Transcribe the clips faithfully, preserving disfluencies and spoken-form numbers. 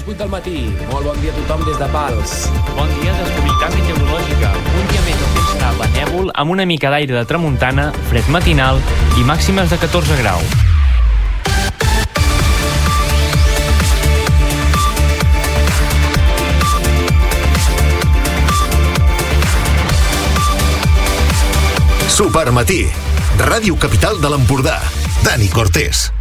vuit del matí. Molt bon dia a tothom des de Pals. Bon dia d'estabilitat meteorològica. Un dia més el temps serà benèvol, amb una mica d'aire de tramuntana, fred matinal i màximes de catorze graus. Supermatí. Ràdio Capital de l'Empordà. Dani Cortés.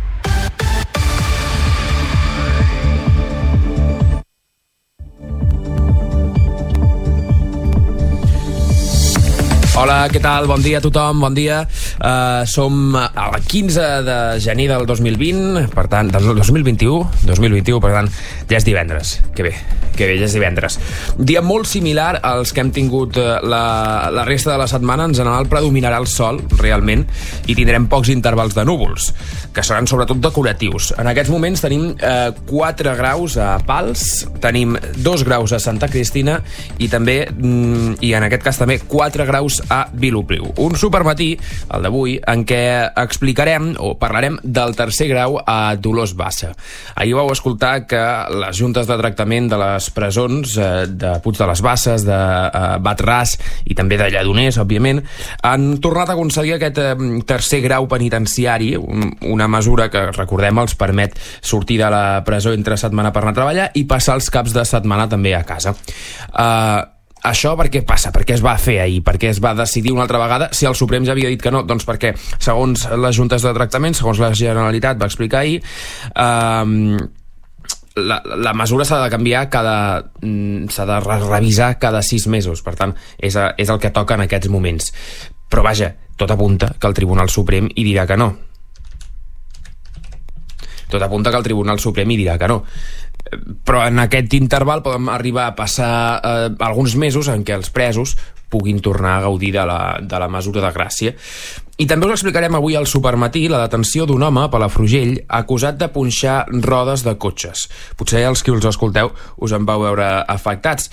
Hola, què tal? Bon dia a tothom, bon dia. Uh, som a la quinze de gener del dos mil vint, per tant, del dos mil vint-i-u, dos mil vint-i-u, per tant, ja és divendres. Que bé, que bé, ja és divendres. Dia molt similar als que hem tingut la, la resta de la setmana. En general predominarà el sol, realment, i tindrem pocs intervals de núvols, que seran sobretot decoratius. En aquests moments tenim eh, quatre graus a Pals, tenim dos graus a Santa Cristina i també, mm, i en aquest cas també, quatre graus a Vilopriu. Un supermatí, el d'avui, en què explicarem o parlarem del tercer grau a Dolors Bassa. Ahir vau escoltar que les juntes de tractament de les presons eh, de Puig de les Basses, de eh, Bat-ras i també de Lledoners, òbviament, han tornat a concedir aquest eh, tercer grau penitenciari, un, una mesura que, recordem, els permet sortir de la presó entre setmana per anar a treballar i passar els caps de setmana també a casa. Eh... Això per què passa? Per què es va fer ahir? Per què es va decidir una altra vegada? Si el Suprem ja havia dit que no, doncs perquè, segons les juntes de tractament, segons la Generalitat va explicar ahir, eh, la, la mesura s'ha de canviar cada... s'ha de revisar cada sis mesos. Per tant, és, a, és el que toca en aquests moments. Però vaja, tot apunta que el Tribunal Suprem hi dirà que no. Tot apunta que el Tribunal Suprem hi dirà que no. Però en aquest interval podem arribar a passar eh, alguns mesos en què els presos puguin tornar a gaudir de la, de la mesura de gràcia. I també us explicarem avui al Supermatí la detenció d'un home a Palafrugell acusat de punxar rodes de cotxes. Potser els que us escolteu us en vau veure afectats.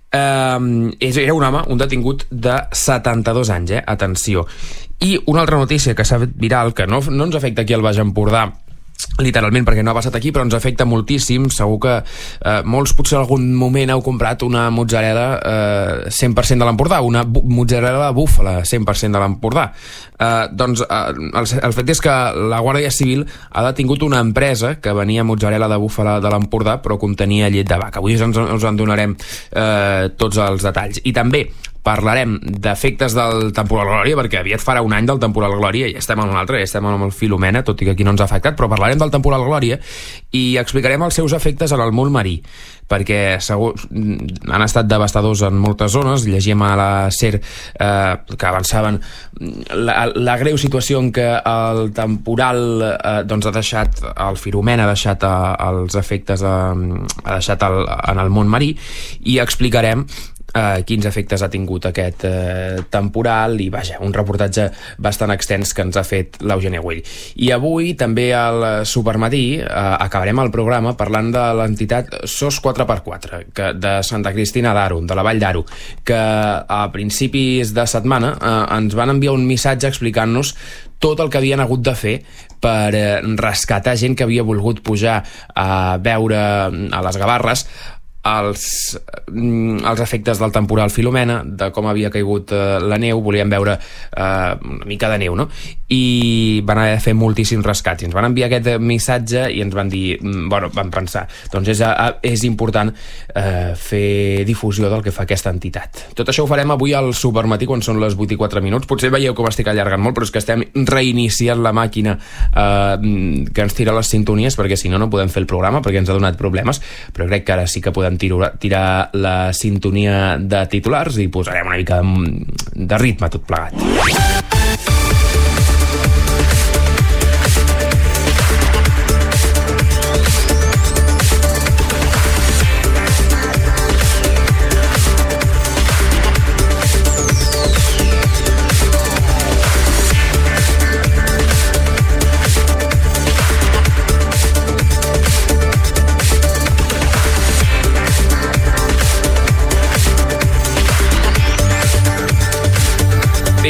Eh, era un home, un detingut de setanta-dos anys, eh? Atenció. I una altra notícia que s'ha fet viral, que no, no ens afecta aquí al Baix Empordà, literalment, perquè no ha passat aquí, però ens afecta moltíssim. Segur que eh, molts potser en algun moment heu comprat una mozzarella eh, cent per cent de l'Empordà, una mozzarella de búfala cent per cent de l'Empordà. Eh, doncs eh, el, el fet és que la Guàrdia Civil ha detingut una empresa que venia mozzarella de búfala de l'Empordà però contenia llet de vaca. Avui ens, us en donarem eh, tots els detalls. I també parlarem d'efectes del temporal Glòria, perquè aviat farà un any del temporal Glòria i estem en un altre, estem en el Filomena, tot i que aquí no ens ha afectat, però parlarem del temporal Glòria i explicarem els seus efectes en el món marí, perquè segur, han estat devastadors en moltes zones. Llegíem a la SER eh, que avançaven la, la greu situació en què el temporal eh, doncs ha deixat, el Filomena ha deixat eh, els efectes eh, ha deixat el, en el món marí, i explicarem Uh, quins efectes ha tingut aquest uh, temporal i, vaja, un reportatge bastant extens que ens ha fet l'Eugènia Güell. I avui, també al Supermatí, uh, acabarem el programa parlant de l'entitat S O S quatre per quatre, que, de Santa Cristina d'Aro, de la Vall d'Aro, que a principis de setmana uh, ens van enviar un missatge explicant-nos tot el que havien hagut de fer per uh, rescatar gent que havia volgut pujar a veure a les Gavarres els, els efectes del temporal Filomena, de com havia caigut eh, la neu. Volien veure eh, una mica de neu, no? I van haver de fer moltíssims rescats. I ens van enviar aquest missatge i ens van dir, bueno, vam pensar, doncs és, és important eh, fer difusió del que fa aquesta entitat. Tot això ho farem avui al Supermatí quan són les vuit i quatre minuts. Potser veieu com estic allargant molt, però és que estem reiniciant la màquina eh, que ens tira les sintonies, perquè si no, no podem fer el programa, perquè ens ha donat problemes, però crec que ara sí que podem tirar, tirar la sintonia de titulars i posarem una mica de, de ritme tot plegat.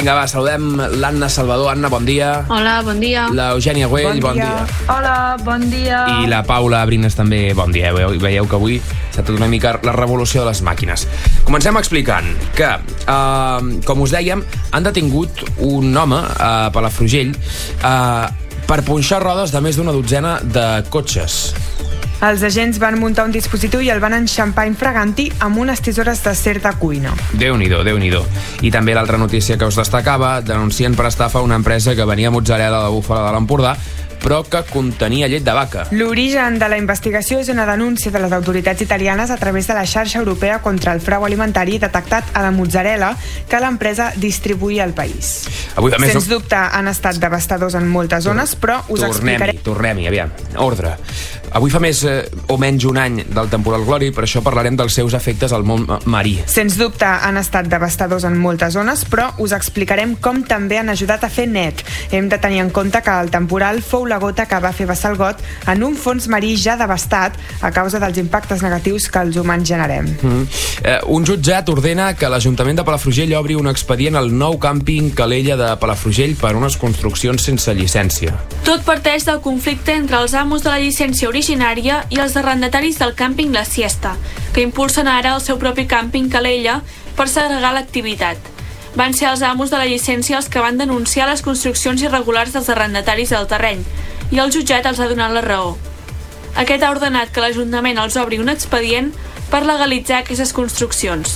Vinga, va, saludem l'Anna Salvador. Anna, bon dia. Hola, bon dia. L'Eugènia Güell, bon, bon dia. dia. Hola, bon dia. I la Paula Brines també, bon dia. Veieu, veieu que avui s'ha tot una mica la revolució de les màquines. Comencem explicant que, eh, com us dèiem, han detingut un home a Palafrugell eh, per punxar rodes de més d'una dotzena de cotxes. Els agents van muntar un dispositiu i el van enxampar infraganti amb unes tisores de cer de cuina. Déu-n'hi-do, Déu-n'hi-do. I també l'altra notícia que us destacava, denuncien per estafa una empresa que venia mozzarella de búfala de l'Empordà, però que contenia llet de vaca. L'origen de la investigació és una denúncia de les autoritats italianes a través de la xarxa europea contra el frau alimentari detectat a la mozzarella que l'empresa distribuïa al país. Avui, a més, Sens dubte han estat devastadors en moltes zones, però us explicaré... Tornem-hi, tornem-hi, aviam. Ordre. Avui fa més eh, o menys un any del temporal Glory, per això parlarem dels seus efectes al món marí. Sens dubte han estat devastadors en moltes zones, però us explicarem com també han ajudat a fer net. Hem de tenir en compte que el temporal fou la gota que va fer vessar el got en un fons marí ja devastat a causa dels impactes negatius que els humans generem. Mm. Eh, un jutjat ordena que l'Ajuntament de Palafrugell obri un expedient al nou càmping Calella de Palafrugell per unes construccions sense llicència. Tot parteix del conflicte entre els amos de la llicència originària i els arrendataris del càmping La Siesta, que impulsen ara el seu propi càmping Calella per segregar l'activitat. Van ser els amos de la llicència els que van denunciar les construccions irregulars dels arrendataris del terreny i el jutjat els ha donat la raó. Aquest ha ordenat que l'Ajuntament els obri un expedient per legalitzar aquestes construccions.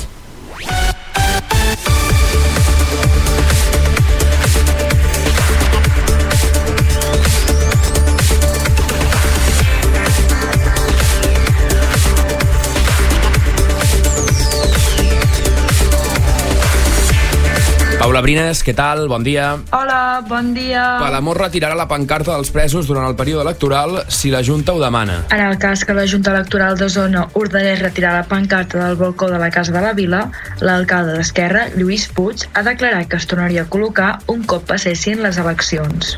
Paula Brines, què tal? Bon dia. Hola, bon dia. Palamós retirarà la pancarta dels presos durant el període electoral si la Junta ho demana. En el cas que la Junta Electoral d'Osona ordenés retirar la pancarta del balcó de la Casa de la Vila, l'alcalde d'Esquerra, Lluís Puig, ha declarat que es tornaria a col·locar un cop passessin les eleccions.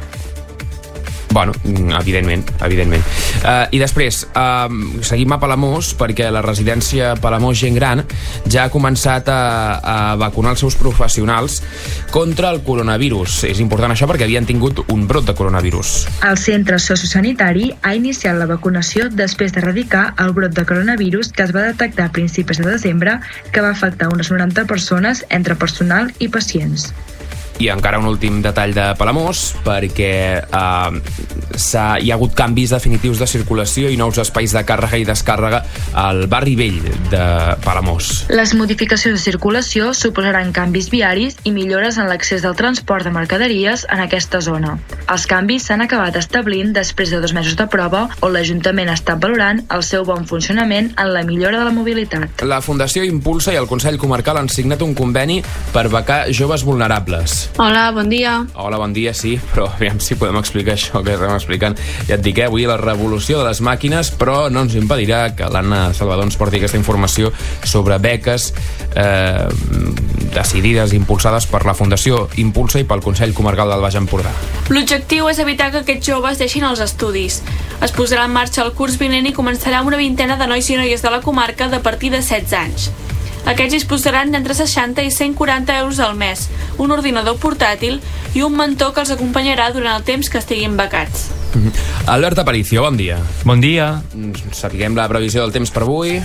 Bueno, evidentment, evidentment. Uh, I després, uh, seguim a Palamós perquè la residència Palamós Gent Gran ja ha començat a, a vacunar els seus professionals contra el coronavirus. És important això perquè havien tingut un brot de coronavirus. El centre sociosanitari ha iniciat la vacunació després d'erradicar el brot de coronavirus que es va detectar a principis de desembre, que va afectar unes noranta persones entre personal i pacients. I encara un últim detall de Palamós, perquè eh, s'ha, hi ha hagut canvis definitius de circulació i nous espais de càrrega i descàrrega al barri vell de Palamós. Les modificacions de circulació suposaran canvis viaris i millores en l'accés del transport de mercaderies en aquesta zona. Els canvis s'han acabat establint després de dos mesos de prova on l'Ajuntament ha estat valorant el seu bon funcionament en la millora de la mobilitat. La Fundació Impulsa i el Consell Comarcal han signat un conveni per becar joves vulnerables. Hola, bon dia. Hola, bon dia, sí, però aviam si podem explicar això que estem explicant. Ja et dic, eh, avui la revolució de les màquines, però no ens impedirà que l'Anna Salvador ens porti aquesta informació sobre beques eh, decidides, impulsades per la Fundació Impulsa i pel Consell Comarcal del Baix Empordà. L'objectiu és evitar que aquests joves deixin els estudis. Es posarà en marxa el curs vinent i començarà amb una vintena de nois i noies de la comarca de partir de setze anys. Aquests disposaran d'entre seixanta i cent quaranta euros al mes, un ordinador portàtil i un mentor que els acompanyarà durant el temps que estiguin becats. Mm-hmm. Albert Aparicio, bon dia. Bon dia. Sapiguem la previsió del temps per avui.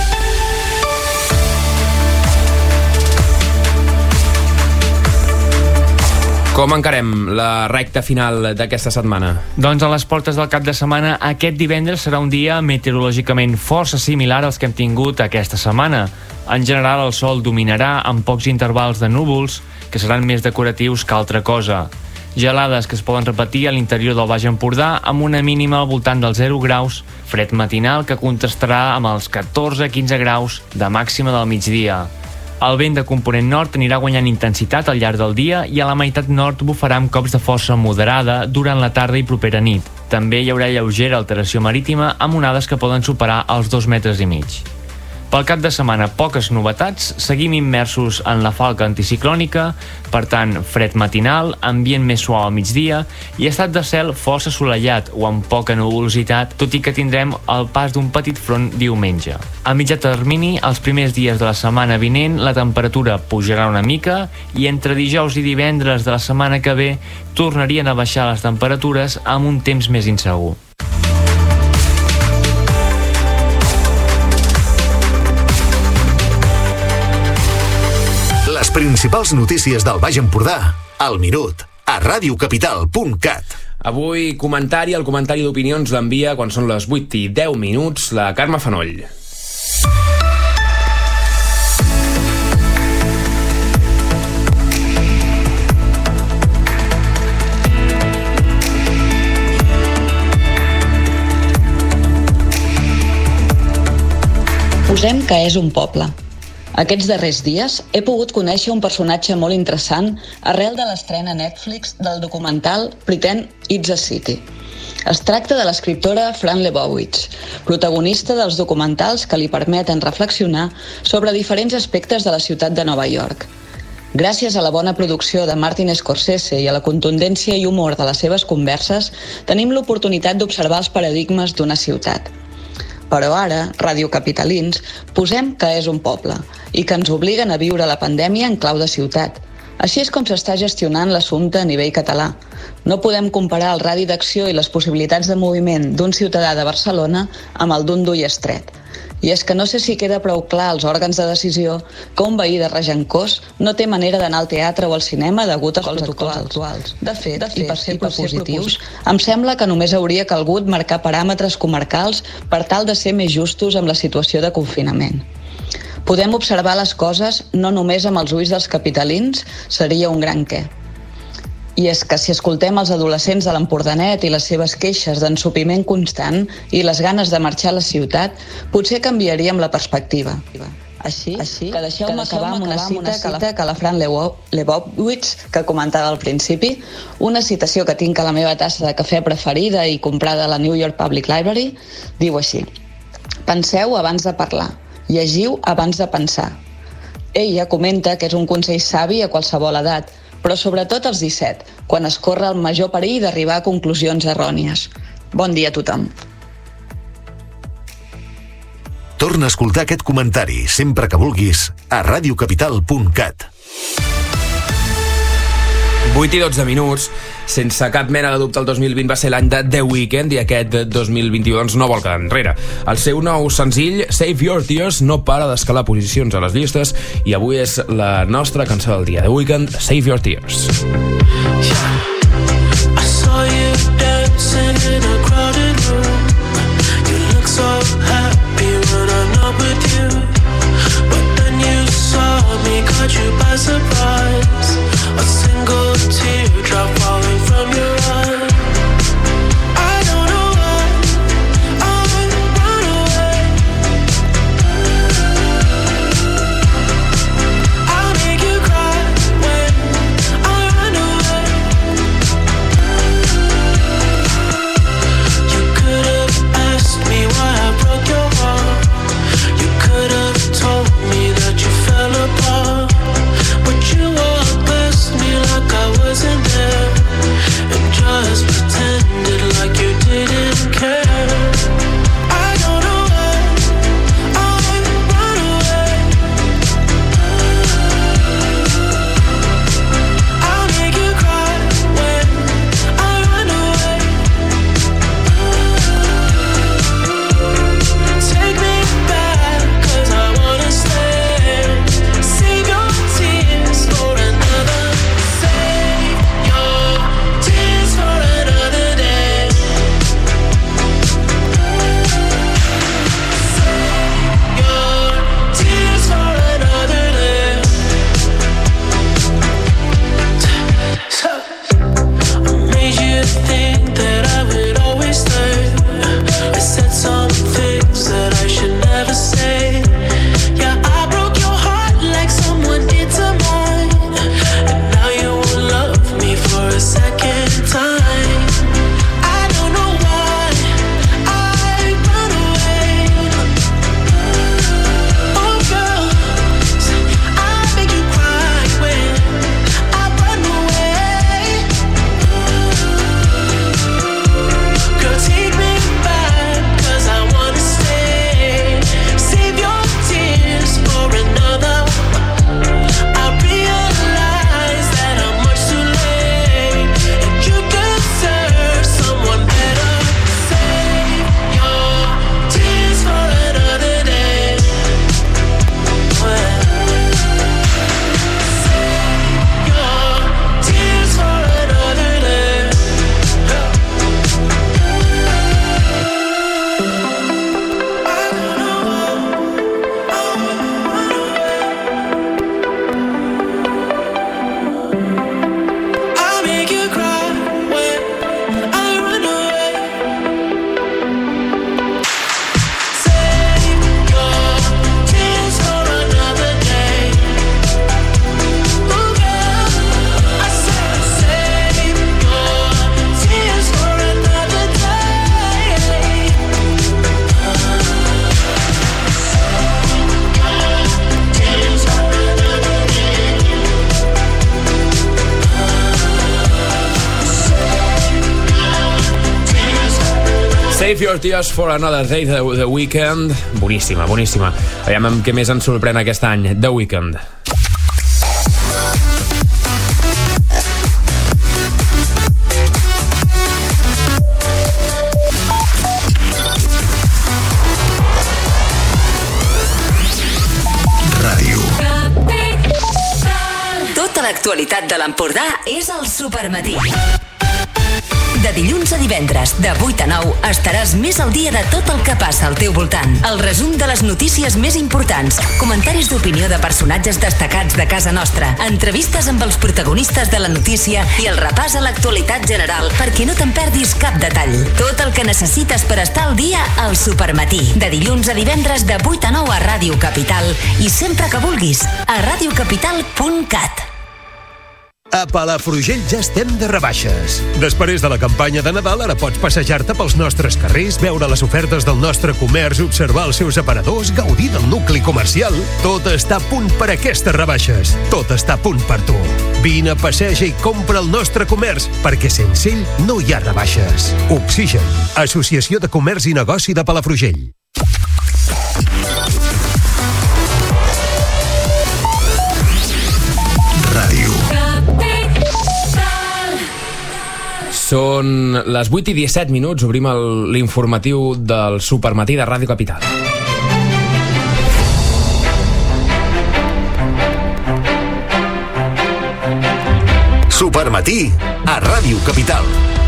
Com encarem la recta final d'aquesta setmana? Doncs a les portes del cap de setmana, aquest divendres serà un dia meteorològicament força similar als que hem tingut aquesta setmana. En general, el sol dominarà amb pocs intervals de núvols, que seran més decoratius que altra cosa. Gelades que es poden repetir a l'interior del Baix Empordà amb una mínima al voltant dels zero graus, fred matinal que contrastarà amb els catorze a quinze graus de màxima del migdia. El vent de component nord anirà guanyant intensitat al llarg del dia i a la meitat nord bufarà amb cops de força moderada durant la tarda i propera nit. També hi haurà lleugera alteració marítima amb onades que poden superar els dos metres i mig. Pel cap de setmana, poques novetats, seguim immersos en la falca anticiclònica, per tant, fred matinal, ambient més suau a migdia i estat de cel força assolellat o amb poca nuvolositat, tot i que tindrem el pas d'un petit front diumenge. A mitjà termini, els primers dies de la setmana vinent, la temperatura pujarà una mica i entre dijous i divendres de la setmana que ve tornarien a baixar les temperatures amb un temps més insegur. Les principals notícies del Baix Empordà, al Minut, a radiocapital punt cat. Avui comentari, el comentari d'opinions l'envia quan són les vuit i deu minuts la Carme Fanoll. Posem que és un poble. Aquests darrers dies he pogut conèixer un personatge molt interessant arrel de l'estrena a Netflix del documental Pretend It's a City. Es tracta de l'escriptora Fran Lebowitz, protagonista dels documentals que li permeten reflexionar sobre diferents aspectes de la ciutat de Nova York. Gràcies a la bona producció de Martin Scorsese i a la contundència i humor de les seves converses, tenim l'oportunitat d'observar els paradigmes d'una ciutat. Però ara, radiocapitalins, posem que és un poble i que ens obliguen a viure la pandèmia en clau de ciutat. Així és com s'està gestionant l'assumpte a nivell català. No podem comparar el radi d'acció i les possibilitats de moviment d'un ciutadà de Barcelona amb el d'un d'Ullestret. I és que no sé si queda prou clar als òrgans de decisió que un veí de Regencós no té manera d'anar al teatre o al cinema degut als protocols actuals. De fet, de fet, i per ser propositius, em sembla que només hauria calgut marcar paràmetres comarcals per tal de ser més justos amb la situació de confinament. Podem observar les coses no només amb els ulls dels capitalins, seria un gran què. I és que si escoltem els adolescents de l'Empordanet i les seves queixes d'ensopiment constant i les ganes de marxar a la ciutat, potser canviaríem la perspectiva. Així, Així que deixeu-me acabar amb una cita, que, la, que la Fran Lebowitz, que comentava al principi, una citació que tinc a la meva tassa de cafè preferida i comprada a la New York Public Library, diu així: penseu abans de parlar, llegiu abans de pensar. Ella comenta que és un consell savi a qualsevol edat, però sobretot als disset, quan es corre el major perill d'arribar a conclusions errònies. Bon dia a tothom. Torna a escoltar aquest comentari sempre que vulguis a radiocapital punt cat. vuit i dotze minuts. Sense cap mena de dubte, el dos mil vint va ser l'any de The Weeknd i aquest dos mil vint-i-u doncs, no vol quedar enrere. El seu nou senzill, Save Your Tears, no para d'escalar posicions a les llistes i avui és la nostra cançó del dia. The Weeknd, Save Your Tears. I saw you dancing in a crowded room. You look so happy when I'm not with you. But then you saw me, caught you by surprise. A single teardrop falling from your eye. I don't know why I run away. I'll make you cry when I run away. Save Your Tears for Another Day, The, The Weeknd. Boníssima, boníssima. Aviam amb què més ens sorprèn aquest any. The Weeknd. Tota l'actualitat de l'Empordà és al Supermatí. De dilluns a divendres, de vuit a nou, estaràs més al dia de tot el que passa al teu voltant. El resum de les notícies més importants, comentaris d'opinió de personatges destacats de casa nostra, entrevistes amb els protagonistes de la notícia i el repàs a l'actualitat general perquè no te'n perdis cap detall. Tot el que necessites per estar al dia al Supermatí. De dilluns a divendres, de vuit a nou a Ràdio Capital i sempre que vulguis, a radiocapital punt cat. A Palafrugell ja estem de rebaixes. Després de la campanya de Nadal, ara pots passejar-te pels nostres carrers, veure les ofertes del nostre comerç, observar els seus aparadors, gaudir del nucli comercial. Tot està a punt per aquestes rebaixes. Tot està a punt per tu. Vine, passeja i compra el nostre comerç, perquè sense ell no hi ha rebaixes. Oxigen, Associació de Comerç i Negoci de Palafrugell. Ràdio. Són les vuit i disset minuts, obrim el- l'informatiu del Supermatí de Ràdio Capital. Supermatí a Ràdio Capital.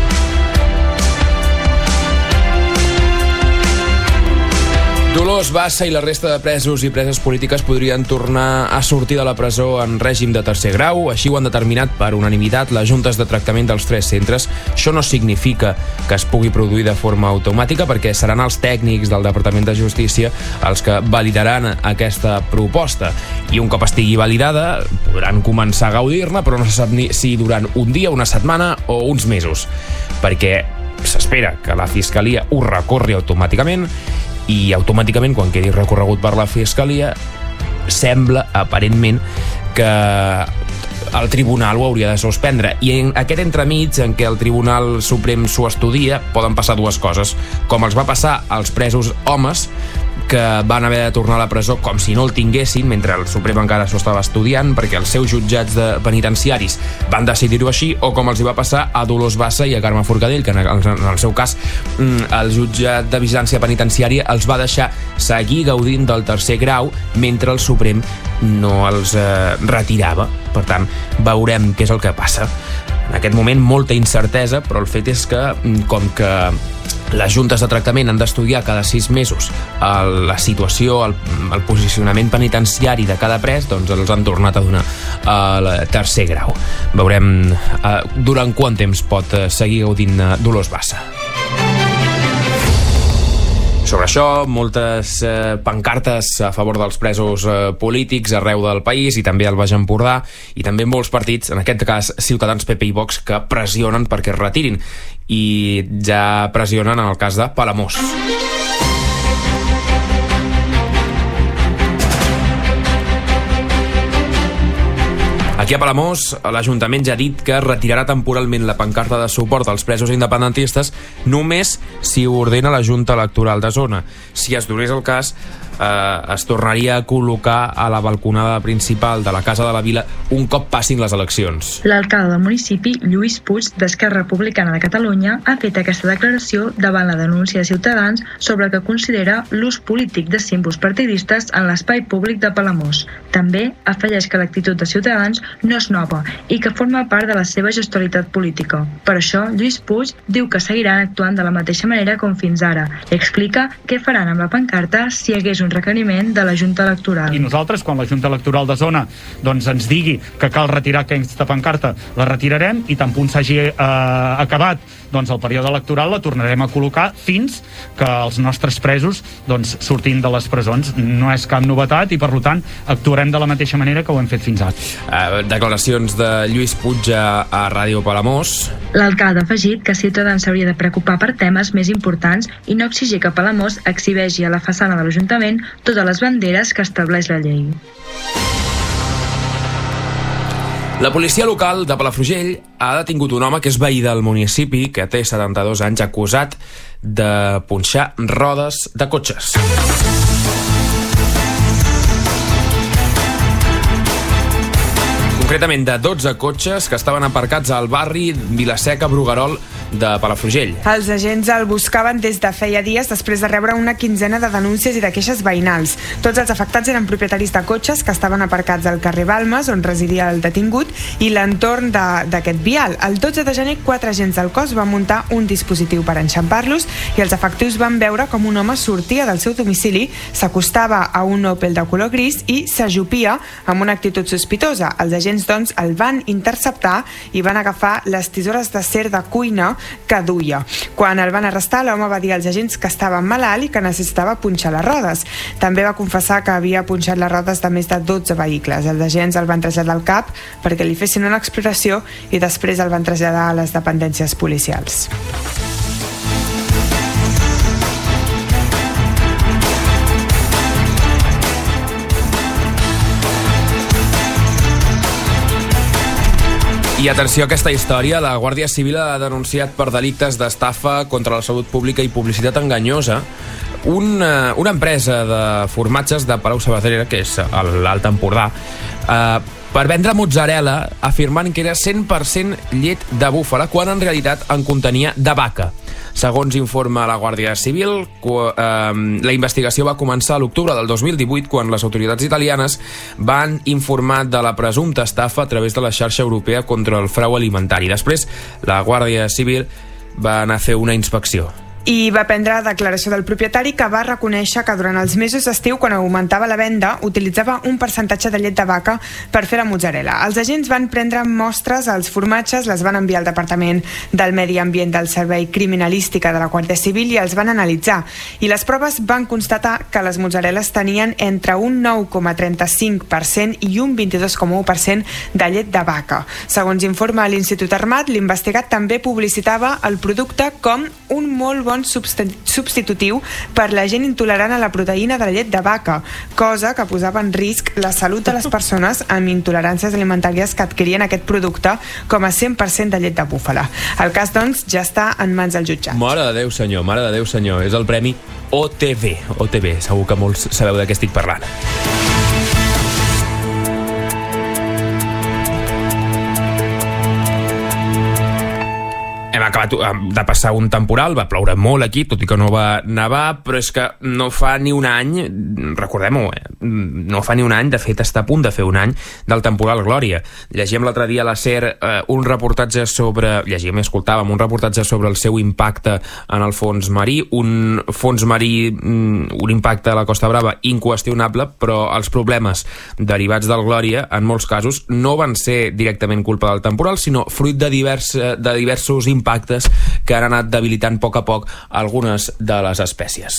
Dolors Bassa i la resta de presos i preses polítiques podrien tornar a sortir de la presó en règim de tercer grau. Així ho han determinat per unanimitat les juntes de tractament dels tres centres. Això no significa que es pugui produir de forma automàtica, perquè seran els tècnics del Departament de Justícia els que validaran aquesta proposta. I un cop estigui validada, podran començar a gaudir-ne, però no se sap ni si durant un dia, una setmana o uns mesos, perquè s'espera que la Fiscalia ho recorri automàticament i automàticament, quan quedi recorregut per la Fiscalia, sembla, aparentment, que el Tribunal ho hauria de suspendre. I en aquest entremig en què el Tribunal Suprem s'ho estudia, poden passar dues coses, com els va passar als presos homes, que van haver de tornar a la presó com si no el tinguessin, mentre el Suprem encara s'ho estava estudiant, perquè els seus jutjats de penitenciaris van decidir-ho així, o com els hi va passar a Dolors Bassa i a Carme Forcadell, que en el, en el seu cas el jutjat de vigilància penitenciària els va deixar seguir gaudint del tercer grau mentre el Suprem no els eh, retirava. Per tant, veurem què és el que passa. En aquest moment, molta incertesa, però el fet és que, com que les juntes de tractament han d'estudiar cada sis mesos el, la situació, el, el posicionament penitenciari de cada pres, doncs els han tornat a donar el tercer grau. Veurem eh, durant quant temps pot eh, seguir gaudint eh, Dolors Bassa. Sobre això, moltes eh, pancartes a favor dels presos eh, polítics arreu del país i també al Baix Empordà, i també molts partits, en aquest cas Ciutadans, P P i Vox, que pressionen perquè es retirin, i ja pressionen en el cas de Palamós. Aquí a Palamós, l'Ajuntament ja ha dit que retirarà temporalment la pancarta de suport als presos independentistes només si ho ordena la Junta Electoral de Zona. Si es donés el cas, eh, es tornaria a col·locar a la balconada principal de la Casa de la Vila un cop passin les eleccions. L'alcalde del municipi, Lluís Puig, d'Esquerra Republicana de Catalunya, ha fet aquesta declaració davant la denúncia de Ciutadans sobre el que considera l'ús polític de símbols partidistes en l'espai públic de Palamós. També afegeix que l'actitud de Ciutadans no és nova i que forma part de la seva gestualitat política. Per això, Lluís Puig diu que seguiran actuant de la mateixa manera com fins ara i explica què faran amb la pancarta si hi hagués un requeriment de la Junta Electoral. I nosaltres, quan la Junta Electoral de Zona doncs, ens digui que cal retirar aquesta pancarta, la retirarem, i tan punt s'hagi eh, acabat doncs, el període electoral, la tornarem a col·locar fins que els nostres presos doncs, surtin de les presons. No és cap novetat i, per tant, actuarem de la mateixa manera que ho hem fet fins ara. Uh, declaracions de Lluís Puig a, a Ràdio Palamós. L'alcalde ha afegit que Ciutadans s'hauria de preocupar per temes més importants i no exigir que Palamós exhibeixi a la façana de l'Ajuntament totes les banderes que estableix la llei. La policia local de Palafrugell ha detingut un home que és veí del municipi, que té setanta-dos anys, acusat de punxar rodes de cotxes. Concretament de dotze cotxes que estaven aparcats al barri Vilaseca-Bruguerol de Palafrugell. Els agents el buscaven des de feia dies després de rebre una quinzena de denúncies i de queixes veïnals. Tots els afectats eren propietaris de cotxes que estaven aparcats al carrer Balmes, on residia el detingut, i l'entorn d'aquest vial. El dotze de gener, quatre agents del cos van muntar un dispositiu per enxampar-los i els efectius van veure com un home sortia del seu domicili, s'acostava a un Opel de color gris i s'ajupia amb una actitud sospitosa. Els agents, doncs, el van interceptar i van agafar les tisores de ser de cuina que duia. Quan el van arrestar, l'home va dir als agents que estava malalt i que necessitava punxar les rodes. També va confessar que havia punxat les rodes de més de dotze vehicles. Els agents el van traslladar al C A P perquè li fessin una exploració i després el van traslladar a les dependències policials. I atenció a aquesta història, la Guàrdia Civil ha denunciat per delictes d'estafa contra la salut pública i publicitat enganyosa una, una empresa de formatges de Palau-saverdera, que és l'Alt Empordà, eh, per vendre mozzarella afirmant que era cent per cent llet de búfala, quan en realitat en contenia de vaca. Segons informa la Guàrdia Civil, la investigació va començar a l'octubre del dos mil divuit, quan les autoritats italianes van informar de la presumpta estafa a través de la xarxa europea contra el frau alimentari. Després, la Guàrdia Civil va anar a fer una inspecció. I va prendre declaració del propietari, que va reconèixer que durant els mesos d'estiu, quan augmentava la venda, utilitzava un percentatge de llet de vaca per fer la mozzarella. Els agents van prendre mostres als formatges, les van enviar al Departament del Medi Ambient del Servei Criminalística de la Guàrdia Civil i els van analitzar. I les proves van constatar que les mozzarelles tenien entre un nou coma trenta-cinc per cent i un vint-i-dos coma u per cent de llet de vaca. Segons informa l'Institut Armat, l'investigat també publicitava el producte com un molt bon substitutiu per la gent intolerant a la proteïna de la llet de vaca, cosa que posava en risc la salut de les persones amb intoleràncies alimentàries que adquirien aquest producte com a cent per cent de llet de búfala. El cas, doncs, ja està en mans del jutjat. Mare de Déu, senyor, mare de Déu, senyor. És el premi O T V. O T V, segur que molts sabeu de què estic parlant. Hem acabat de passar un temporal, va ploure molt aquí, tot i que no va nevar, però és que no fa ni un any, recordem-ho, eh? no fa ni un any, de fet està a punt de fer un any, del temporal Glòria. Llegíem l'altre dia a la SER eh, un reportatge sobre, llegíem i escoltàvem un reportatge sobre el seu impacte en el fons marí, un fons marí, un impacte a la Costa Brava inqüestionable, però els problemes derivats del Glòria, en molts casos, no van ser directament culpa del temporal, sinó fruit de, divers, de diversos impactes impactes que han anat debilitant a poc a poc algunes de les espècies.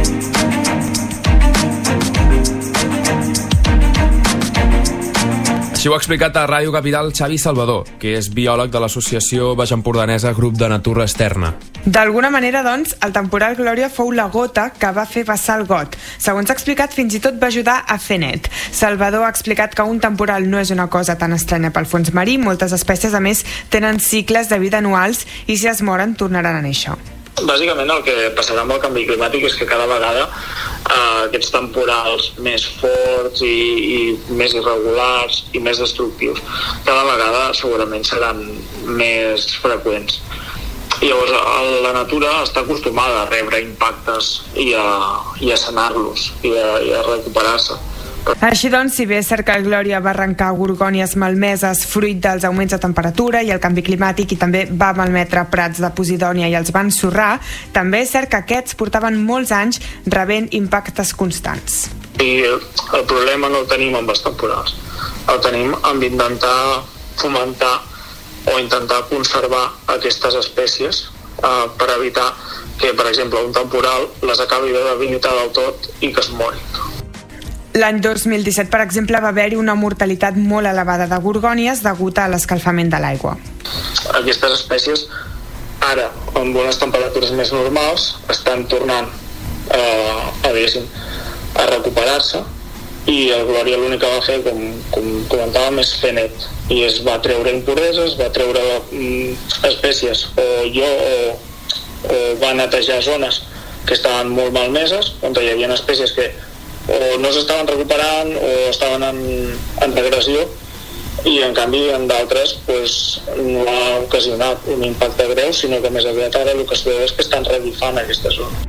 Així ho ha explicat a Ràdio Capital Xavi Salvador, que és biòleg de l'associació baix-empordanesa Grup de Natura Externa. D'alguna manera, doncs, el temporal Glòria fou la gota que va fer vessar el got. Segons ha explicat, fins i tot va ajudar a fer net. Salvador ha explicat que un temporal no és una cosa tan estranya pel fons marí. Moltes espècies, a més, tenen cicles de vida anuals i si es moren tornaran a néixer. Bàsicament el que passarà amb el canvi climàtic és que cada vegada eh, aquests temporals més forts i, i més irregulars i més destructius cada vegada segurament seran més freqüents. I llavors la natura està acostumada a rebre impactes i a, i a sanar-los i a, i a recuperar-se. Així doncs, si bé és cert que el Glòria va arrencar gorgònies malmeses fruit dels augments de temperatura i el canvi climàtic i també va malmetre prats de Posidònia i els va ensorrar, també és cert que aquests portaven molts anys rebent impactes constants. I el problema no el tenim amb els temporals, el tenim amb intentar fomentar o intentar conservar aquestes espècies eh, per evitar que, per exemple, un temporal les acabi de debilitar del tot i que es morin. L'any dos mil disset, per exemple, va haver-hi una mortalitat molt elevada de gorgònies degut a l'escalfament de l'aigua. Aquestes espècies, ara, amb unes temperatures més normals, estan tornant eh, a, a recuperar-se i el Glòria l'únic que va fer, com, com comentàvem, és fer net, i es va treure impureses, va treure mm, espècies o jo o, o va netejar zones que estaven molt malmeses, on hi havia espècies que o no s'estaven recuperant o estaven en, en regressió, i en canvi en d'altres pues, no ha ocasionat un impacte greu, sinó que més aviat ara el que es veu és que estan revifant aquesta zona.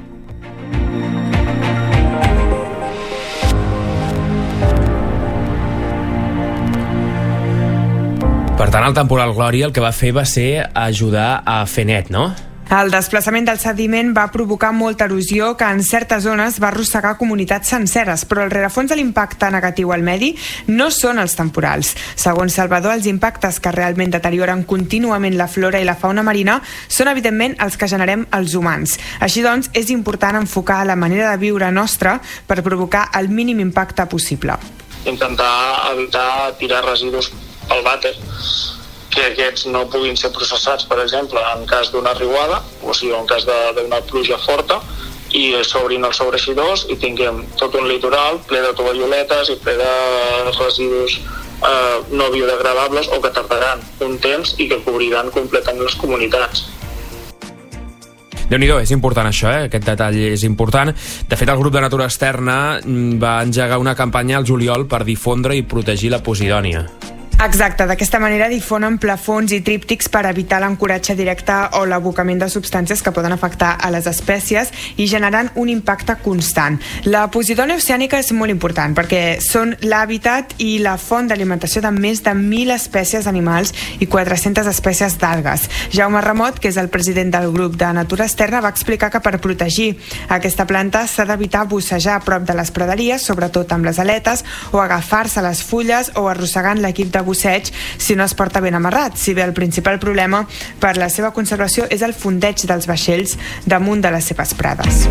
Per tant, el temporal Glòria el que va fer va ser ajudar a fer net, no? El desplaçament del sediment va provocar molta erosió que en certes zones va arrossegar comunitats senceres, però el rerefons de l'impacte negatiu al medi no són els temporals. Segons Salvador, els impactes que realment deterioren contínuament la flora i la fauna marina són evidentment els que generem els humans. Així doncs, és important enfocar la manera de viure nostra per provocar el mínim impacte possible. Intentar evitar tirar residus pel vàter, que aquests no puguin ser processats, per exemple, en cas d'una riuada, o sigui, en cas d'una pluja forta, i s'obrin els sobreixidors i tinguem tot un litoral ple de tovalloletes i ple de residus eh, no biodegradables o que tardaran un temps i que cobriran completament les comunitats. Déu-n'hi-do, és important això, eh? Aquest detall és important. De fet, el grup de Natura Externa va engegar una campanya al juliol per difondre i protegir la posidònia. Exacte, d'aquesta manera difonen plafons i tríptics per evitar l'ancoratge directe o l'abocament de substàncies que poden afectar a les espècies i generant un impacte constant. La posidònia oceànica és molt important perquè són l'hàbitat i la font d'alimentació de més de mil espècies animals i quatre-centes espècies d'algues. Jaume Ramot, que és el president del grup de Natura Externa, va explicar que per protegir aquesta planta s'ha d'evitar bussejar a prop de les praderies, sobretot amb les aletes, o agafar-se les fulles o arrossegant l'equip de busseig si no es porta ben amarrat, si bé el principal problema per la seva conservació és el fondeig dels vaixells damunt de les seves prades.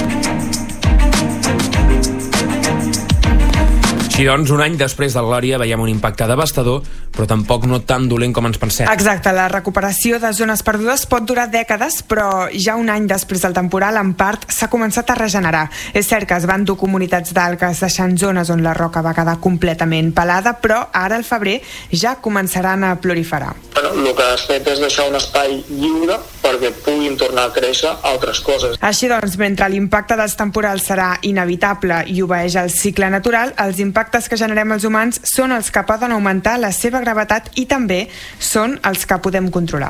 Així doncs, un any després del Glòria veiem un impacte devastador, però tampoc no tan dolent com ens pensem. Exacte, la recuperació de zones perdudes pot durar dècades, però ja un any després del temporal, en part, s'ha començat a regenerar. És cert que es van dur comunitats d'algues deixant zones on la roca va quedar completament pelada, però ara al febrer ja començaran a proliferar. Bueno, el que has fet és deixar un espai lliure perquè puguin tornar a créixer altres coses. Així doncs, mentre l'impacte dels temporals serà inevitable i obeeix al cicle natural, els impactes que generem els humans són els que poden augmentar la seva gravetat i també són els que podem controlar.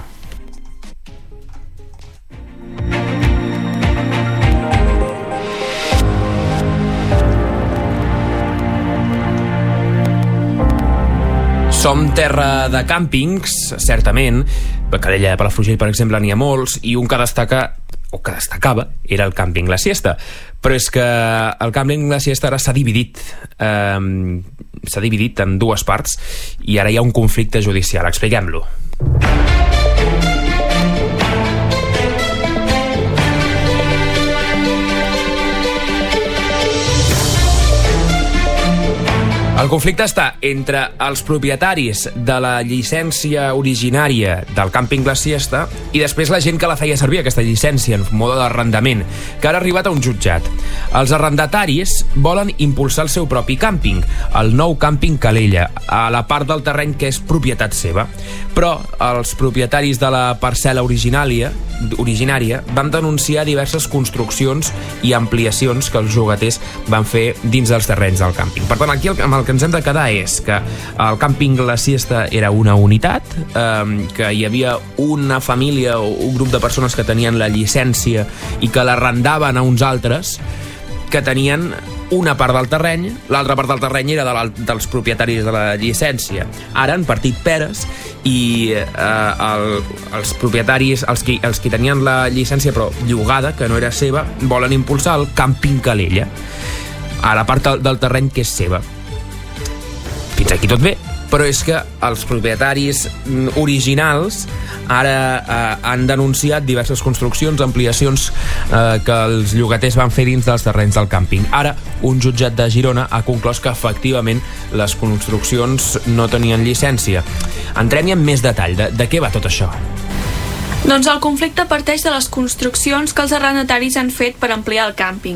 Som terra de càmpings, certament. A Calella de Palafrugell, per exemple, n'hi ha molts, i un que destaca o que destacava era el càmping La Siesta. Però és que el càmping La Siesta ara s'ha dividit eh, s'ha dividit en dues parts i ara hi ha un conflicte judicial. Expliquem-lo. El conflicte està entre els propietaris de la llicència originària del càmping La Siesta i després la gent que la feia servir, aquesta llicència, en mode d'arrendament, que ara ha arribat a un jutjat. Els arrendataris volen impulsar el seu propi càmping, el nou càmping Calella, a la part del terreny que és propietat seva. Però els propietaris de la parcel·la originària, originària van denunciar diverses construccions i ampliacions que els llogaters van fer dins dels terrenys del càmping. Per tant, aquí el, amb el que ens hem de quedar és que el càmping La Siesta era una unitat, eh, que hi havia una família o un grup de persones que tenien la llicència i que l'arrendaven a uns altres que tenien una part del terreny, l'altra part del terreny era de dels propietaris de la llicència. Ara han partit peres i eh, el, els propietaris, els que, els que tenien la llicència però llogada, que no era seva, volen impulsar el càmping Calella a la part del terreny que és seva. Fins aquí tot bé, però és que els propietaris originals ara eh, han denunciat diverses construccions, ampliacions eh, que els llogaters van fer dins dels terrenys del càmping. Ara, un jutjat de Girona ha conclòs que efectivament les construccions no tenien llicència. Entrem-hi amb més detall. De, de què va tot això? Doncs el conflicte parteix de les construccions que els arrendataris han fet per ampliar el càmping.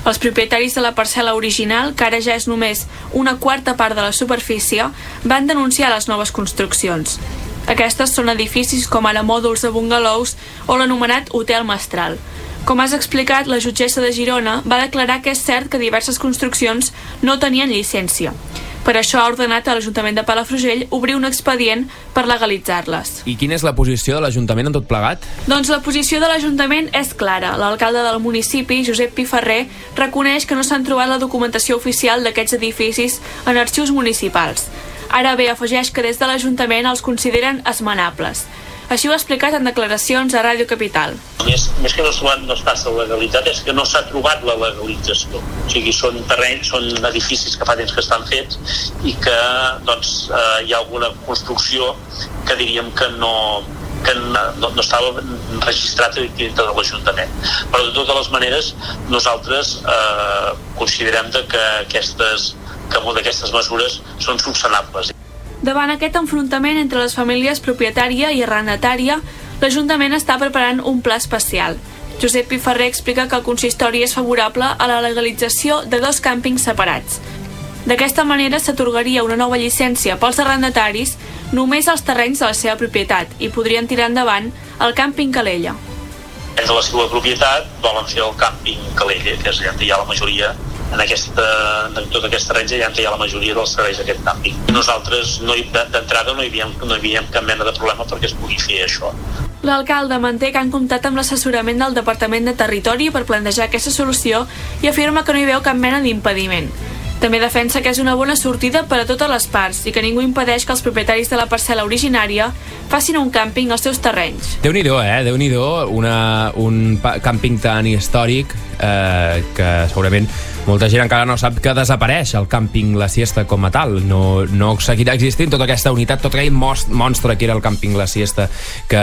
Els propietaris de la parcel·la original, que ara ja és només una quarta part de la superfície, van denunciar les noves construccions. Aquestes són edificis com ara mòduls de bungalows o l'anomenat Hotel Mestral. Com has explicat, la jutgessa de Girona va declarar que és cert que diverses construccions no tenien llicència. Per això ha ordenat a l'Ajuntament de Palafrugell obrir un expedient per legalitzar-les. I quina és la posició de l'Ajuntament en tot plegat? Doncs la posició de l'Ajuntament és clara. L'alcalde del municipi, Josep Piferrer, reconeix que no s'han trobat la documentació oficial d'aquests edificis en arxius municipals. Ara bé, afegeix que des de l'Ajuntament els consideren esmenables. Així ho ha explicat en declaracions a Ràdio Capital. Més, més que no, no està la legalitat, és que no s'ha trobat la legalització. O sigui, són terrenys, són edificis que fa temps que estan fets i que doncs, eh, hi ha alguna construcció que diríem que no, que no, no estava registrat dintre de l'Ajuntament. Però de totes les maneres, nosaltres eh, considerem que aquestes, que moltes d'aquestes mesures són subsanables. Davant aquest enfrontament entre les famílies propietària i arrendatària, l'Ajuntament està preparant un pla especial. Josep Piferrer explica que el consistori és favorable a la legalització de dos càmpings separats. D'aquesta manera s'atorgaria una nova llicència pels arrendataris només als terrenys de la seva propietat i podrien tirar endavant el càmping Calella. De la seva propietat volen fer el càmping Calella, que és allà on hi ha la majoria. En, aquesta, en tot aquest terreny ja hi ha la majoria dels serveis d'aquest càmping. Nosaltres no, d'entrada no hi havíem, no hi havíem cap mena de problema perquè es pugui fer això. L'alcalde manté que han comptat amb l'assessorament del Departament de Territori per plantejar aquesta solució i afirma que no hi veu cap mena d'impediment. També defensa que és una bona sortida per a totes les parts i que ningú impedeix que els propietaris de la parcel·la originària facin un càmping als seus terrenys. Déu-n'hi-do, eh? Déu-n'hi-do, una, un càmping tan històric eh, que segurament molta gent encara no sap que desapareix el càmping La Siesta com a tal. No, no seguirà existint tota aquesta unitat, tot aquell monstre que era el càmping La Siesta que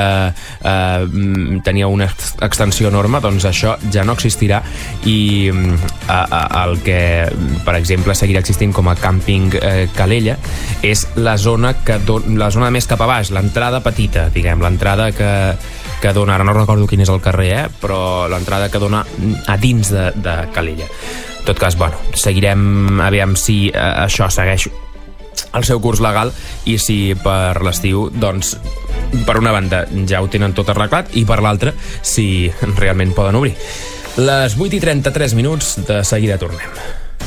eh, tenia una extensió enorme, doncs això ja no existirà i eh, el que, per exemple, seguirà existint com a càmping eh, Calella és la zona, que don, la zona més cap a baix, l'entrada petita, diguem, l'entrada que, que dona, ara no recordo quin és el carrer, eh, però l'entrada que dona a dins de, de Calella. En tot cas, bueno, seguirem aviam si eh, això segueix el seu curs legal i si per l'estiu, doncs, per una banda ja ho tenen tot arreglat i per l'altra si realment poden obrir. Les vuit i trenta-tres minuts, de seguida tornem.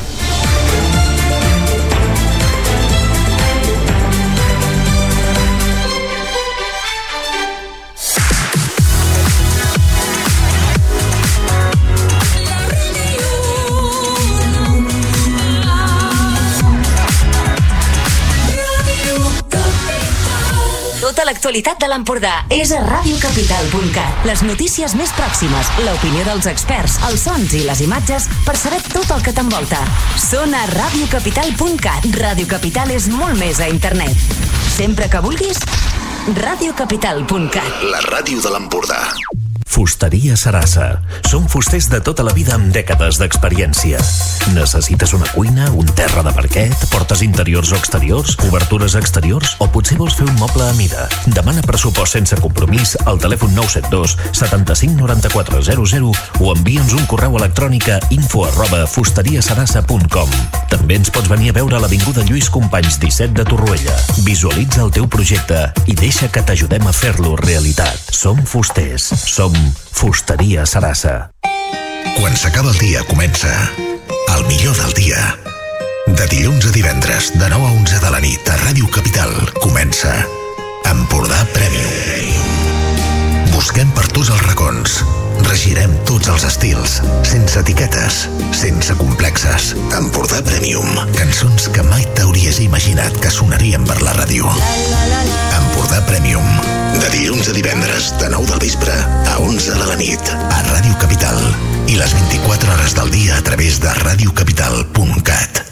Tota l'actualitat de l'Empordà és a ràdio capital punt cat. Les notícies més pròximes, l'opinió dels experts, els sons i les imatges per saber tot el que t'envolta. Són a ràdio capital punt cat. Ràdio Capital és molt més a internet. Sempre que vulguis, ràdio capital punt cat. La ràdio de l'Empordà. Fusteria Sarasa. Som fusters de tota la vida amb dècades d'experiència. Necessites una cuina, un terra de parquet, portes interiors o exteriors, obertures exteriors o potser vols fer un moble a mida? Demana pressupost sense compromís al telèfon nou set dos setanta-cinc noranta-quatre zero zero o envia'ns un correu electrònic a info arroba fusteriasarasa punt com. També ens pots venir a veure a l'avinguda Lluís Companys disset de Torroella. Visualitza el teu projecte i deixa que t'ajudem a fer-lo realitat. Som fusters. Som Fusteria Sarasa. Quan s'acaba el dia comença el millor del dia. De dilluns a divendres, de nou a onze de la nit, a Ràdio Capital, comença Empordà Premium. Busquem per tots els racons. Regirem tots els estils, sense etiquetes, sense complexes. Empordà Premium. Cançons que mai t'hauries imaginat que sonarien per la ràdio. Empordà Premium. De dilluns a divendres, de nou del vespre a onze de la nit, a Ràdio Capital. I les vint-i-quatre hores del dia a través de ràdio capital punt cat.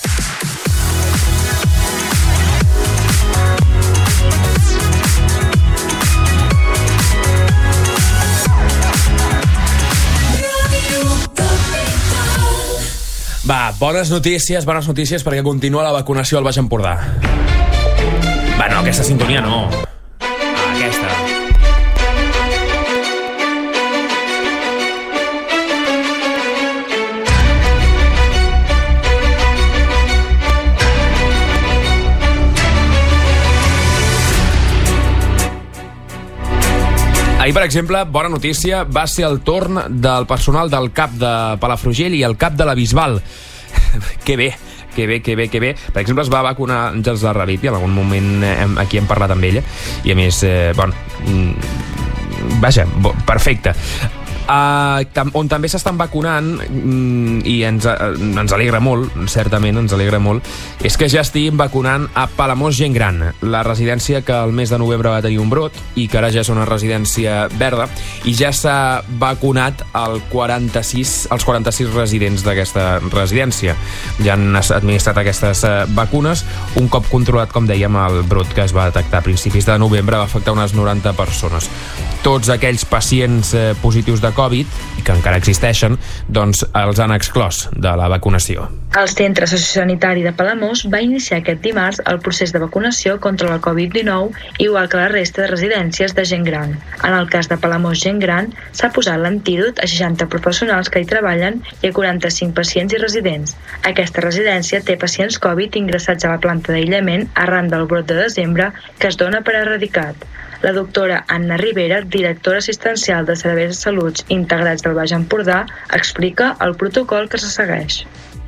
Va, bones notícies, bones notícies, perquè continua la vacunació al Baix Empordà. Va, no, aquesta sintonia no. Ah, aquesta. Ahir, per exemple, bona notícia, va ser el torn del personal del C A P de Palafrugell i el C A P de la Bisbal. Que bé, que bé, que bé, que bé. Per exemple, es va vacunar Àngels Larrabiti, en algun moment hem, aquí hem parlat amb ella, i a més, eh, bueno, vaja, perfecte. Uh, tam on també s'estan vacunant mm, i ens, uh, ens alegra molt, certament ens alegra molt, és que ja estiguin vacunant a Palamós gent gran, la residència que el mes de novembre va tenir un brot i que ara ja és una residència verda, i ja s'ha vacunat el quaranta-sis, els quaranta-sis residents d'aquesta residència. Ja han administrat aquestes uh, vacunes un cop controlat, com dèiem, el brot que es va detectar a principis de novembre, va afectar unes noranta persones. Tots aquells pacients uh, positius de Covid, i que encara existeixen, doncs els han exclòs de la vacunació. El Centre Sociosanitari de Palamós va iniciar aquest dimarts el procés de vacunació contra la covid dinou, igual que la resta de residències de gent gran. En el cas de Palamós gent gran, s'ha posat l'antídot a seixanta professionals que hi treballen i a quaranta-cinc pacients i residents. Aquesta residència té pacients Covid ingressats a la planta d'aïllament arran del brot de desembre que es dona per erradicat. La doctora Anna Rivera, directora assistencial de Serveis de Salut Integrats del Baix Empordà, explica el protocol que se segueix.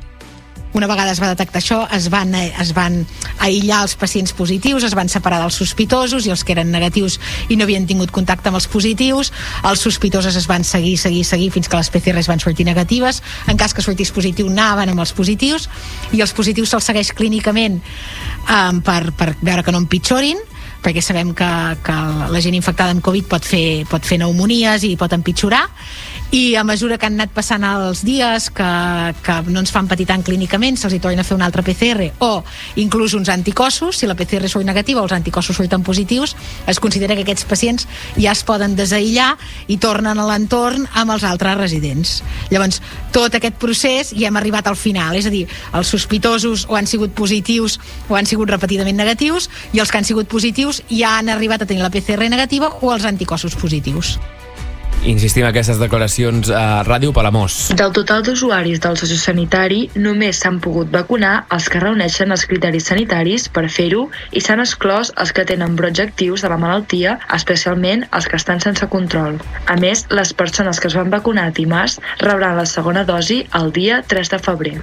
Una vegada es va detectar això, es van, es van aïllar els pacients positius, es van separar dels sospitosos i els que eren negatius i no havien tingut contacte amb els positius. Els sospitosos es van seguir, seguir, seguir fins que les P C Rs van sortir negatives. En cas que sortís positiu, anaven amb els positius, i els positius se'ls segueix clínicament um, per, per veure que no empitjorin, perquè sabem que, que la gent infectada amb Covid pot fer, pot fer pneumonies i pot empitjorar, i a mesura que han anat passant els dies que, que no ens fan patir tant clínicament, se'ls hi tornen a fer una altra P C R o inclús uns anticossos. Si la P C R surt negativa o els anticossos surten positius, es considera que aquests pacients ja es poden desaïllar i tornen a l'entorn amb els altres residents. Llavors, tot aquest procés ja hem arribat al final, és a dir, els sospitosos o han sigut positius o han sigut repetidament negatius, i els que han sigut positius ja han arribat a tenir la P C R negativa o els anticossos positius. Insistim en aquestes declaracions a Ràdio Palamós. Del total d'usuaris del sociosanitari, només s'han pogut vacunar els que reuneixen els criteris sanitaris per fer-ho, i s'han exclòs els que tenen brots actius de la malaltia, especialment els que estan sense control. A més, les persones que es van vacunar dimarts rebran la segona dosi el dia tres de febrer.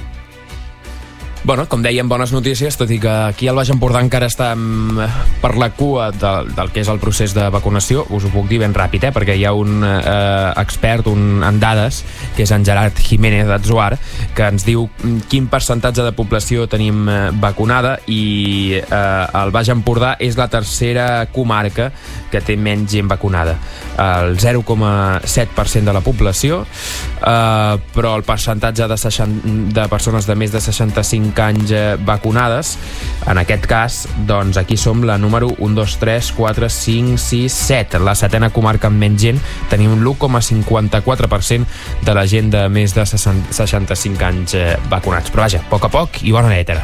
Bueno, com dèiem, bones notícies, tot i que aquí al Baix Empordà encara estem per la cua de, del que és el procés de vacunació. Us ho puc dir ben ràpid, eh? Perquè hi ha un eh, expert un, en dades, que és en Gerard Jiménez d'Atzuar, que ens diu quin percentatge de població tenim eh, vacunada, i eh, el Baix Empordà és la tercera comarca que té menys gent vacunada. El zero coma set per cent de la població, eh, però el percentatge de, seixanta, de persones de més de seixanta-cinc anys vacunades, en aquest cas, doncs aquí som la número un, dos, tres, quatre, cinc, sis, set, la setena comarca amb menys gent. Tenim l'u coma cinquanta-quatre per cent de la gent de més de seixanta-cinc anys vacunats. Però vaja, a poc a poc i bona lletra.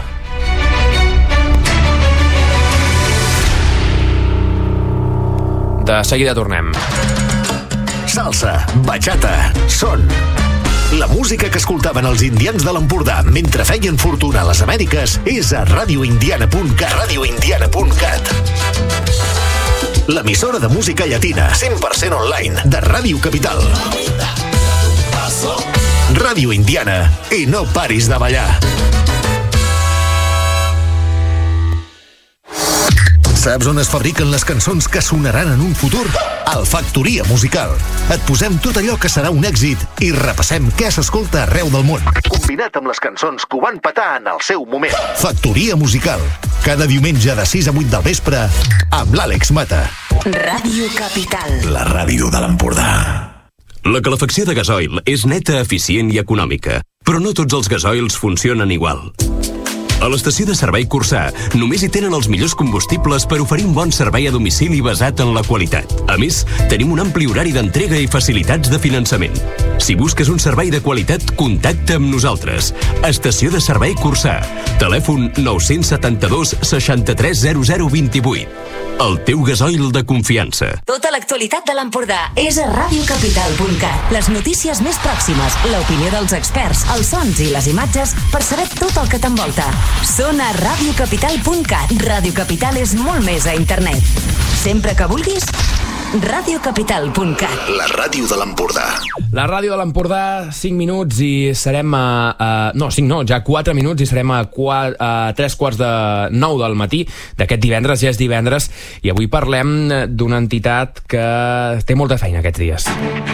De seguida tornem. Salsa, bachata, son. La música que escoltaven els indians de l'Empordà mentre feien fortuna a les Amèriques és a radio indiana punt cat. radio indiana punt cat. L'emissora de música llatina cent per cent online de Ràdio Capital. Ràdio Indiana, i no paris de ballar. Saps on es fabriquen les cançons que sonaran en un futur? Al Factoria Musical. Et posem tot allò que serà un èxit i repassem què s'escolta arreu del món, combinat amb les cançons que ho van petar en el seu moment. Factoria Musical. Cada diumenge de sis a vuit del vespre amb l'Àlex Mata. Ràdio Capital. La ràdio de l'Empordà. La calefacció de gasoil és neta, eficient i econòmica, però no tots els gasoils funcionen igual. A l'estació de servei Cursà només hi tenen els millors combustibles per oferir un bon servei a domicili basat en la qualitat. A més, tenim un ampli horari d'entrega i facilitats de finançament. Si busques un servei de qualitat, contacta amb nosaltres. Estació de servei Cursà. Telèfon nou set dos, seixanta-tres, zero zero, vint-i-vuit. El teu gasoil de confiança. Tota l'actualitat de l'Empordà és a radio capital punt cat. Les notícies més pròximes, l'opinió dels experts, els sons i les imatges per saber tot el que t'envolta. Són a radio capital punt cat. Ràdio Capital és molt més a internet. Sempre que vulguis, radiocapital punt cat. La ràdio de l'Empordà. La ràdio de l'Empordà, cinc minuts i serem a... a no, cinc no, ja quatre minuts i serem a, qua, a tres quarts de nou del matí d'aquest divendres, ja és divendres, i avui parlem d'una entitat que té molta feina aquests dies.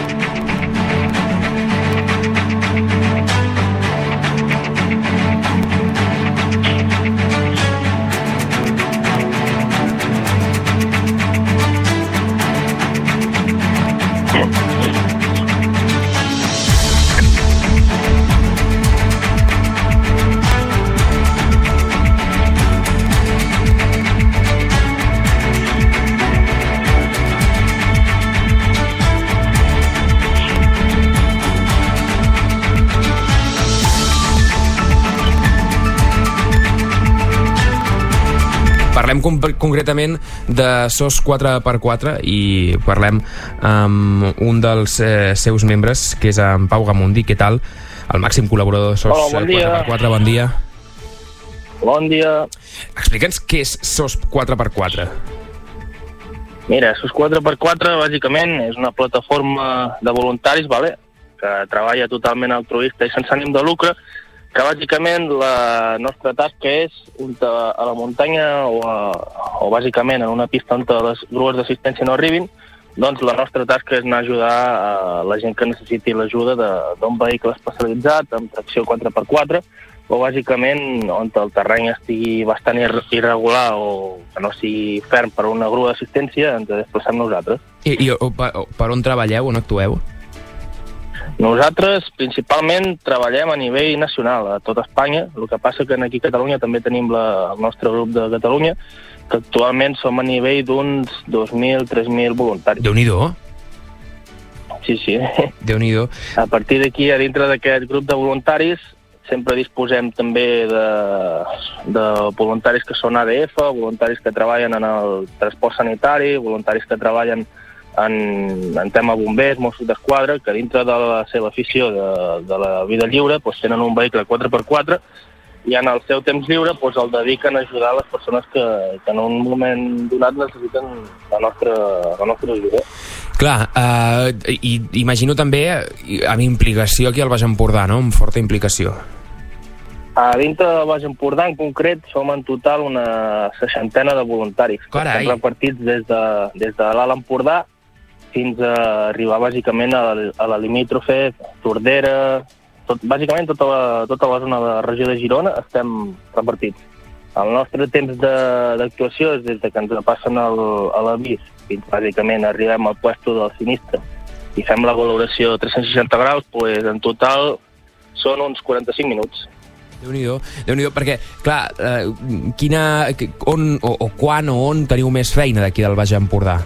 Parlem concretament de S O S quatre per quatre i parlem amb un dels eh, seus membres, que és en Pau Gamundi. Què tal? El màxim col·laborador de S O S Hola, bon dia. quatre per quatre, bon dia. Bon dia. Explica'ns què és S O S quatre per quatre. Mira, S O S quatre per quatre bàsicament és una plataforma de voluntaris, vale? Que treballa totalment altruista i sense ànim de lucre, que bàsicament la nostra tasca és a la muntanya o, a, o bàsicament en una pista on les grues d'assistència no arribin, doncs la nostra tasca és anar a ajudar a la gent que necessiti l'ajuda d'un vehicle especialitzat amb tracció quatre per quatre, o bàsicament on el terreny estigui bastant irregular o que no sigui ferm per una grua d'assistència, ens desplacem nosaltres. I, i o, per, per on treballeu, on actueu? Nosaltres principalment treballem a nivell nacional, a tot Espanya. El que passa que aquí a Catalunya també tenim la, el nostre grup de Catalunya, que actualment som a nivell d'uns dos mil, tres mil voluntaris. Déu-n'hi-do. Sí, sí. Déu-n'hi-do. A partir d'aquí, a dintre d'aquest grup de voluntaris, sempre disposem també de, de voluntaris que són A D F, voluntaris que treballen en el transport sanitari, voluntaris que treballen en, en tema bombers, Mossos d'Esquadra, que dintre de la seva afició de, de la vida lliure doncs tenen un vehicle quatre per quatre i en el seu temps lliure doncs el dediquen a ajudar les persones que, que en un moment donat necessiten la nostra, la nostra ajuda. Clar, eh, i imagino també amb implicació aquí al Baix Empordà, no? Amb forta implicació. A dintre del Baix Empordà, en concret, som en total una seixantena de voluntaris. Carai. Que estan repartits des de, des de l'Alt Empordà fins a arribar bàsicament a la, a la limítrofe, Tordera, tot, bàsicament tota la, tota la zona de la regió de Girona estem repartits. El nostre temps d'actuació és des de que ens passen el, a l'avís fins bàsicament arribem al puesto del sinistre i fem la valoració tres-cents seixanta graus, doncs en total són uns quaranta-cinc minuts. Déu-n'hi-do, Déu-n'hi-do, perquè, clar, eh, quina, on o, o quan o on teniu més feina d'aquí del Baix Empordà?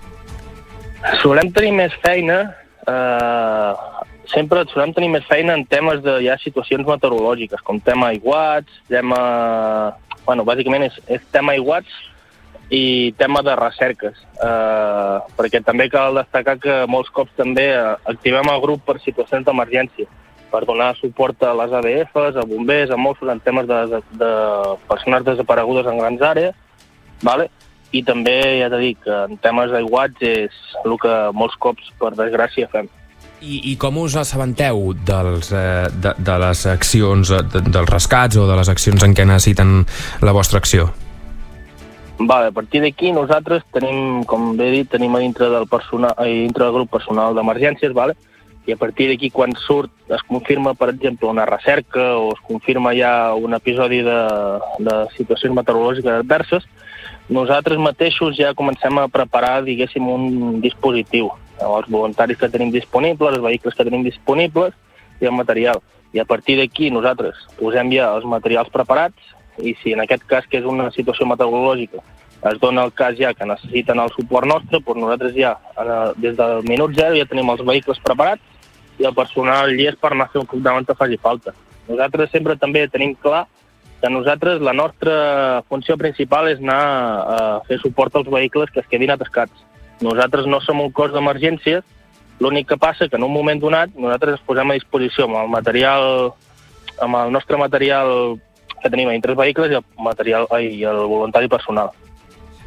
Solem tenir més feina, eh, sempre solem tenir més feina en temes de ja situacions meteorològiques, com tema aiguats, tema... Bueno, bàsicament és, és tema aiguats i tema de recerques, eh, perquè també cal destacar que molts cops també activem el grup per situacions d'emergència, per donar suport a les A D Fs, a bombers, a Mossos, en temes de, de, de persones desaparegudes en grans àrees, vale? I també, ja t'he dit, que en temes d'aiguats és el que molts cops, per desgràcia, fem. I, i com us assabenteu dels, eh, de, de les accions, de, dels rescats o de les accions en què necessiten la vostra acció? Vale, a partir d'aquí nosaltres tenim, com bé dit, tenim a dintre del, personal, a dintre del grup personal d'emergències, vale? I a partir d'aquí quan surt es confirma, per exemple, una recerca o es confirma ja un episodi de, de situacions meteorològiques adverses, nosaltres mateixos ja comencem a preparar, diguéssim, un dispositiu. Els voluntaris que tenim disponibles, els vehicles que tenim disponibles i el material. I a partir d'aquí nosaltres posem ja els materials preparats i si en aquest cas, que és una situació meteorològica, es dona el cas ja que necessiten el suport nostre, doncs nosaltres ja, des del minut zero, ja tenim els vehicles preparats i el personal llest per anar a fer un cop davant que faci falta. Nosaltres sempre també tenim clar que nosaltres la nostra funció principal és anar a fer suport als vehicles que es quedin atascats. Nosaltres no som un cos d'emergències, l'únic que passa que en un moment donat nosaltres ens posem a disposició amb el material, amb el nostre material que tenim a dintre els vehicles i el, material, ai, el voluntari personal.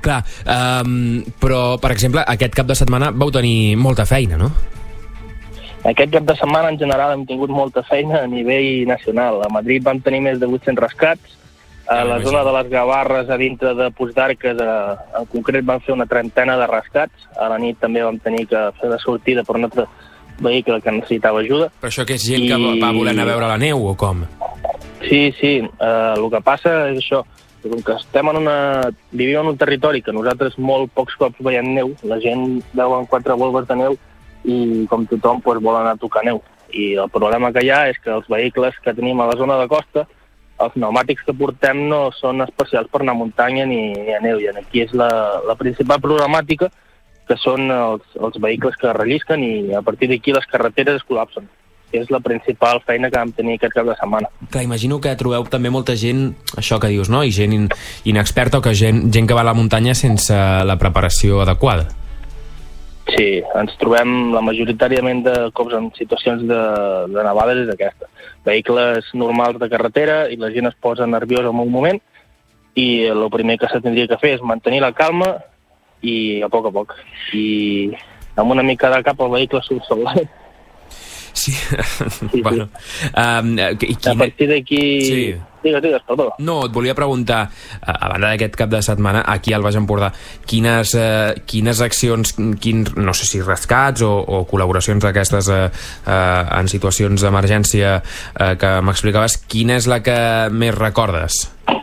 Clar, um, però, per exemple, aquest cap de setmana vau tenir molta feina, no? Aquest cap de setmana, en general, hem tingut molta feina a nivell nacional. A Madrid vam tenir més de vuit-cents rescats. A la zona de les Gavarres, a dintre de Puigdarques, en concret, vam fer una trentena de rescats. A la nit també vam tenir que fer de sortida per un altre vehicle que necessitava ajuda. Però això que és gent I... que va voler anar a veure la neu, o com? Sí, sí. Uh, el que passa és això. Com que estem en una... vivim en un territori que nosaltres molt pocs cops veiem neu, la gent veuen quatre volves de neu i com tothom pues, vol anar a tocar neu. I el problema que hi ha és que els vehicles que tenim a la zona de costa, els pneumàtics que portem no són especials per anar a muntanya ni, ni a neu. I aquí és la, la principal problemàtica, que són els, els vehicles que rellisquen i a partir d'aquí les carreteres es col·lapsen. És la principal feina que vam tenir aquest cap de setmana. Clar, imagino que trobeu també molta gent, això que dius, no? I gent in, inexperta o que gent, gent que va a la muntanya sense la preparació adequada. Sí, ens trobem la majoritàriament de cops en situacions de, de nevades és aquesta. Vehicles normals de carretera i la gent es posa nerviosa en un moment i el primer que se tindria que fer és mantenir la calma i a poc a poc. I amb una mica de cap el vehicle surt sol. Sí, sí, bueno. Sí. Um, quina... A partir d'aquí... Sí. Digues, digues, perdó. No, et volia preguntar, a banda d'aquest cap de setmana, aquí al Baix Empordà, quines, eh, quines accions, quins, no sé si rescats o, o col·laboracions d'aquestes eh, eh, en situacions d'emergència eh, que m'explicaves, quina és la que més recordes?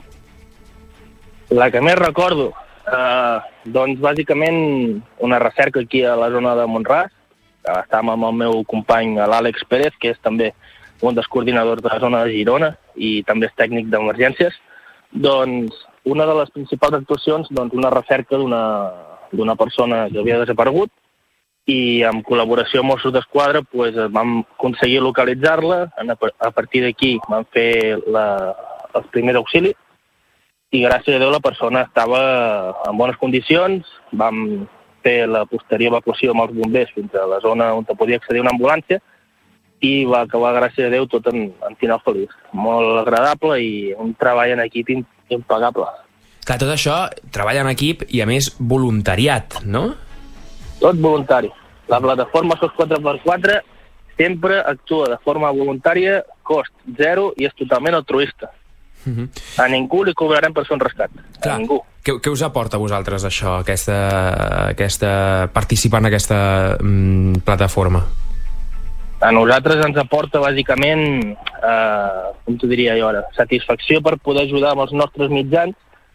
La que més recordo? Eh, doncs, bàsicament, una recerca aquí a la zona de Mont-ras. Estàvem amb el meu company, l'Àlex Pérez, que és també un dels coordinadors de la zona de Girona i també és tècnic d'emergències. Doncs una de les principals actuacions, doncs una recerca d'una d'una persona que havia desaparegut i amb col·laboració amb Mossos d'Esquadra pues, vam aconseguir localitzar-la. A partir d'aquí vam fer la, els primers auxilis i gràcies a Déu la persona estava en bones condicions. Vam fer la posterior evacuació amb els bombers fins a la zona on podia accedir una ambulància i va acabar, gràcies a Déu, tot en, en final feliç. Molt agradable i un treball en equip impagable. Clar, tot això, treball en equip i, a més, voluntariat, no? Tot voluntari. La plataforma S O S quatre per quatre sempre actua de forma voluntària, cost zero i és totalment altruista. Uh-huh. A ningú li cobrarem per ser un rescat. Clar. A ningú. Què, què us aporta a vosaltres això, aquesta, aquesta, participar en aquesta mm, plataforma? A nosaltres ens aporta bàsicament, eh, com t'ho diria jo ara, satisfacció per poder ajudar amb els nostres mitjans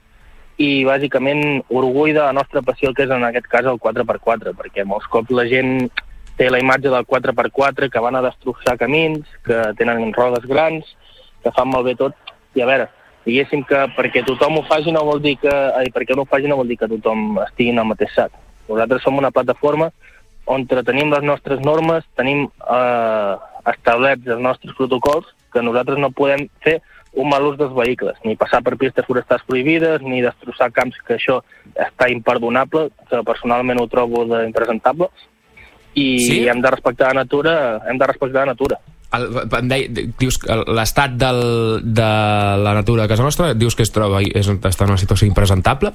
i bàsicament orgull de la nostra passió, que és en aquest cas el quatre per quatre, perquè molts cops la gent té la imatge del quatre per quatre, que van a destrossar camins, que tenen rodes grans, que fan malbé tot. I a veure, diguéssim que perquè tothom ho faci no vol dir que... Ai, perquè no ho faci no vol dir que tothom estigui en el mateix sac. Nosaltres som una plataforma on tenim les nostres normes, tenim eh, establerts els nostres protocols, que nosaltres no podem fer un mal ús dels vehicles, ni passar per pistes forestals prohibides, ni destrossar camps, que això està imperdonable, que personalment ho trobo impresentable, i sí? hem de respectar la natura, hem de respectar la natura. El, em deia, dius que l'estat del, de la natura a casa nostra, dius que es troba, és, està en una situació impresentable?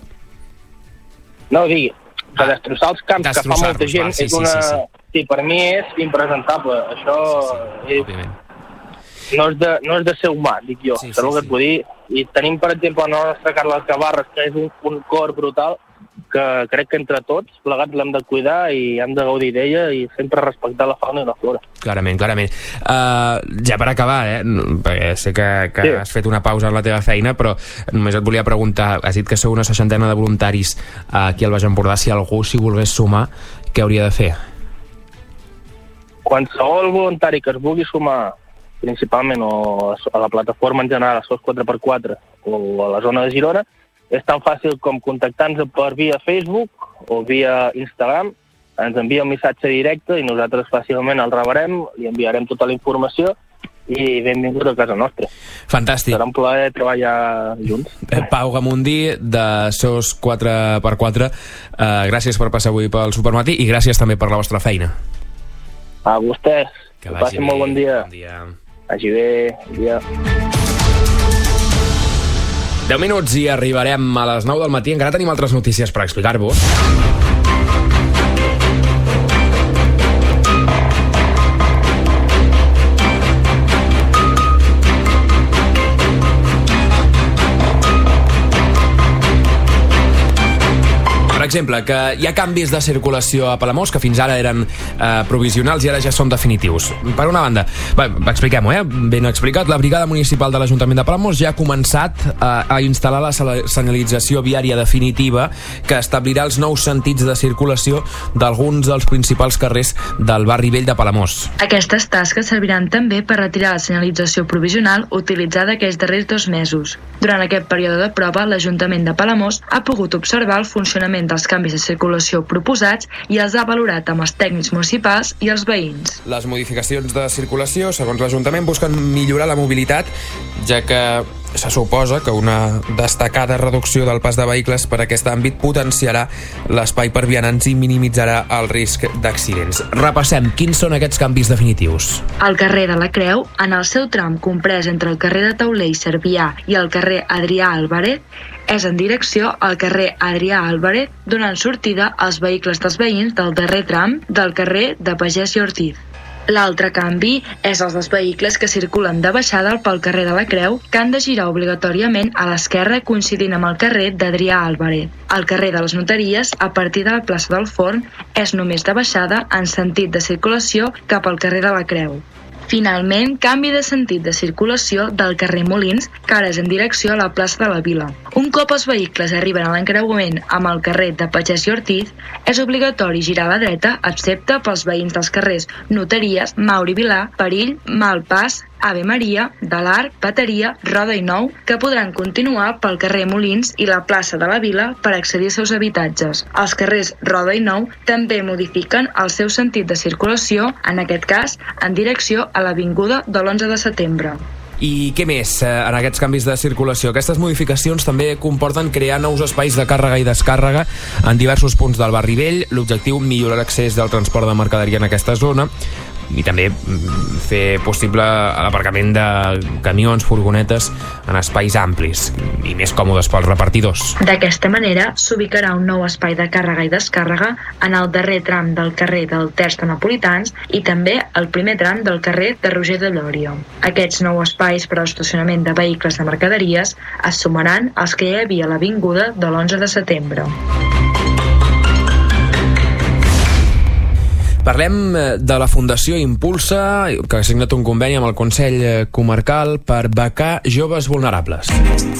No, digui, que destrossar els camps que fa molta gent va, sí, és una... Sí, sí, sí. sí, per mi és impresentable. Això sí, sí, és... no, és de, no és de ser humà, dic jo. Sí, sí, que sí. Et vull dir. I tenim, per exemple, la nostra Carles Gavarres, que és un, un cor brutal, que crec que entre tots, plegats, l'hem de cuidar i hem de gaudir d'ella i sempre respectar la fauna i la flora. Clarament, clarament. Uh, ja per acabar, eh, perquè sé que, que sí. has fet una pausa en la teva feina, però només et volia preguntar, has dit que sou una seixantena de voluntaris aquí al Baix Empordà, si algú s'hi volgués sumar, què hauria de fer? Qualsevol voluntari que es vulgui sumar, principalment o a la plataforma en general, a S O S quatre per quatre o a la zona de Girona, és tan fàcil com contactar-nos per via Facebook o via Instagram, ens envia un missatge directe i nosaltres fàcilment el rebrem, li enviarem tota la informació i benvingut a casa nostra. Fantàstic. Serà un plaer treballar junts. Pau Gamundi, de S O S quatre per quatre, uh, gràcies per passar avui pel Supermatí i gràcies també per la vostra feina. A vostès. Que, que passi molt bon dia. Bon dia. Vagi bé. Bon dia. deu minuts i arribarem a les nou del matí. Encara tenim altres notícies per explicar-vos. Per exemple, que hi ha canvis de circulació a Palamós que fins ara eren eh, provisionals i ara ja són definitius. Per una banda, bé, expliquem-ho, eh? Ben explicat, la Brigada Municipal de l'Ajuntament de Palamós ja ha començat eh, a instal·lar la senyalització viària definitiva que establirà els nous sentits de circulació d'alguns dels principals carrers del barri vell de Palamós. Aquestes tasques serviran també per retirar la senyalització provisional utilitzada aquests darrers dos mesos. Durant aquest període de prova, l'Ajuntament de Palamós ha pogut observar el funcionament dels canvis de circulació proposats i els ha valorat amb els tècnics municipals i els veïns. Les modificacions de circulació, segons l'Ajuntament, busquen millorar la mobilitat, ja que se suposa que una destacada reducció del pas de vehicles per aquest àmbit potenciarà l'espai per vianants i minimitzarà el risc d'accidents. Repassem, quins són aquests canvis definitius? Al carrer de la Creu, en el seu tram comprès entre el carrer de Tauler i Cervià i el carrer Adrià Álvarez, és en direcció al carrer Adrià Álvarez, donant sortida als vehicles dels veïns del darrer tram del carrer de Pagès i Ortiz. L'altre canvi és els dels vehicles que circulen de baixada pel carrer de la Creu, que han de girar obligatòriament a l'esquerra coincidint amb el carrer d'Adrià Álvarez. El carrer de les Notaries, a partir de la plaça del Forn, és només de baixada en sentit de circulació cap al carrer de la Creu. Finalment, canvi de sentit de circulació del carrer Molins, que ara és en direcció a la plaça de la Vila. Un cop els vehicles arriben a l'encreuament amb el carrer de Pagès i Ortiz, és obligatori girar a la dreta, excepte pels veïns dels carrers Notaries, Mauri Vilà, Perill, Malpàs, Ave Maria, de l'Arc, Bateria, Roda i Nou, que podran continuar pel carrer Molins i la plaça de la Vila per accedir als seus habitatges. Els carrers Roda i Nou també modifiquen el seu sentit de circulació, en aquest cas, en direcció a l'avinguda de l'onze de setembre. I què més en aquests canvis de circulació? Aquestes modificacions també comporten crear nous espais de càrrega i descàrrega en diversos punts del barri vell. L'objectiu, millorar l'accés del transport de mercaderia en aquesta zona i també fer possible l'aparcament de camions, furgonetes en espais amplis i més còmodes pels repartidors. D'aquesta manera s'ubicarà un nou espai de càrrega i descàrrega en el darrer tram del carrer del Terç de Napolitans i també el primer tram del carrer de Roger de Llòria. Aquests nous espais per a l'estacionament de vehicles de mercaderies es sumaran als que hi havia a l'avinguda de l'onze de setembre. Parlem de la Fundació Impulsa, que ha signat un conveni amb el Consell Comarcal per becar joves vulnerables.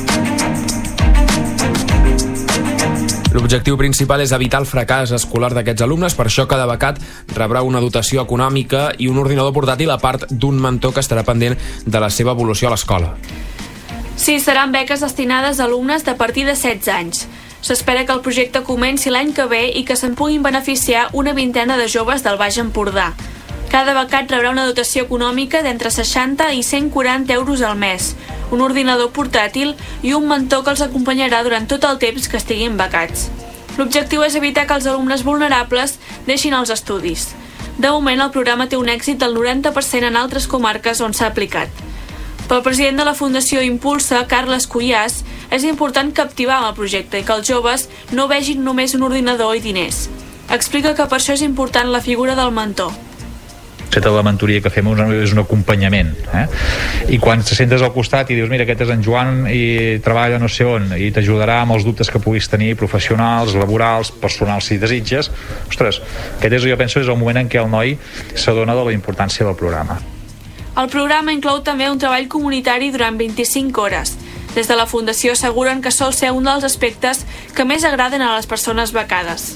L'objectiu principal és evitar el fracàs escolar d'aquests alumnes, per això cada becat rebrà una dotació econòmica i un ordinador portàtil a part d'un mentor que estarà pendent de la seva evolució a l'escola. Sí, seran beques destinades a alumnes de partir de setze anys. S'espera que el projecte comenci l'any que ve i que se'n puguin beneficiar una vintena de joves del Baix Empordà. Cada becat rebrà una dotació econòmica d'entre seixanta i cent quaranta euros al mes, un ordinador portàtil i un mentor que els acompanyarà durant tot el temps que estiguin becats. L'objectiu és evitar que els alumnes vulnerables deixin els estudis. De moment, el programa té un èxit del noranta per cent en altres comarques on s'ha aplicat. Pel president de la Fundació Impulsa, Carles Cuyàs, és important captivar amb el projecte i que els joves no vegin només un ordinador i diners. Explica que per això és important la figura del mentor. Tota la mentoria que fem és un acompanyament, eh? I quan te sentes al costat i dius, mira, aquest és en Joan i treballa no sé on i t'ajudarà amb els dubtes que puguis tenir professionals, laborals, personals si desitges, ostres, aquest és, jo penso, és el moment en què el noi s'adona de la importància del programa. El programa inclou també un treball comunitari durant vint-i-cinc hores. Des de la Fundació asseguren que sol ser un dels aspectes que més agraden a les persones becades.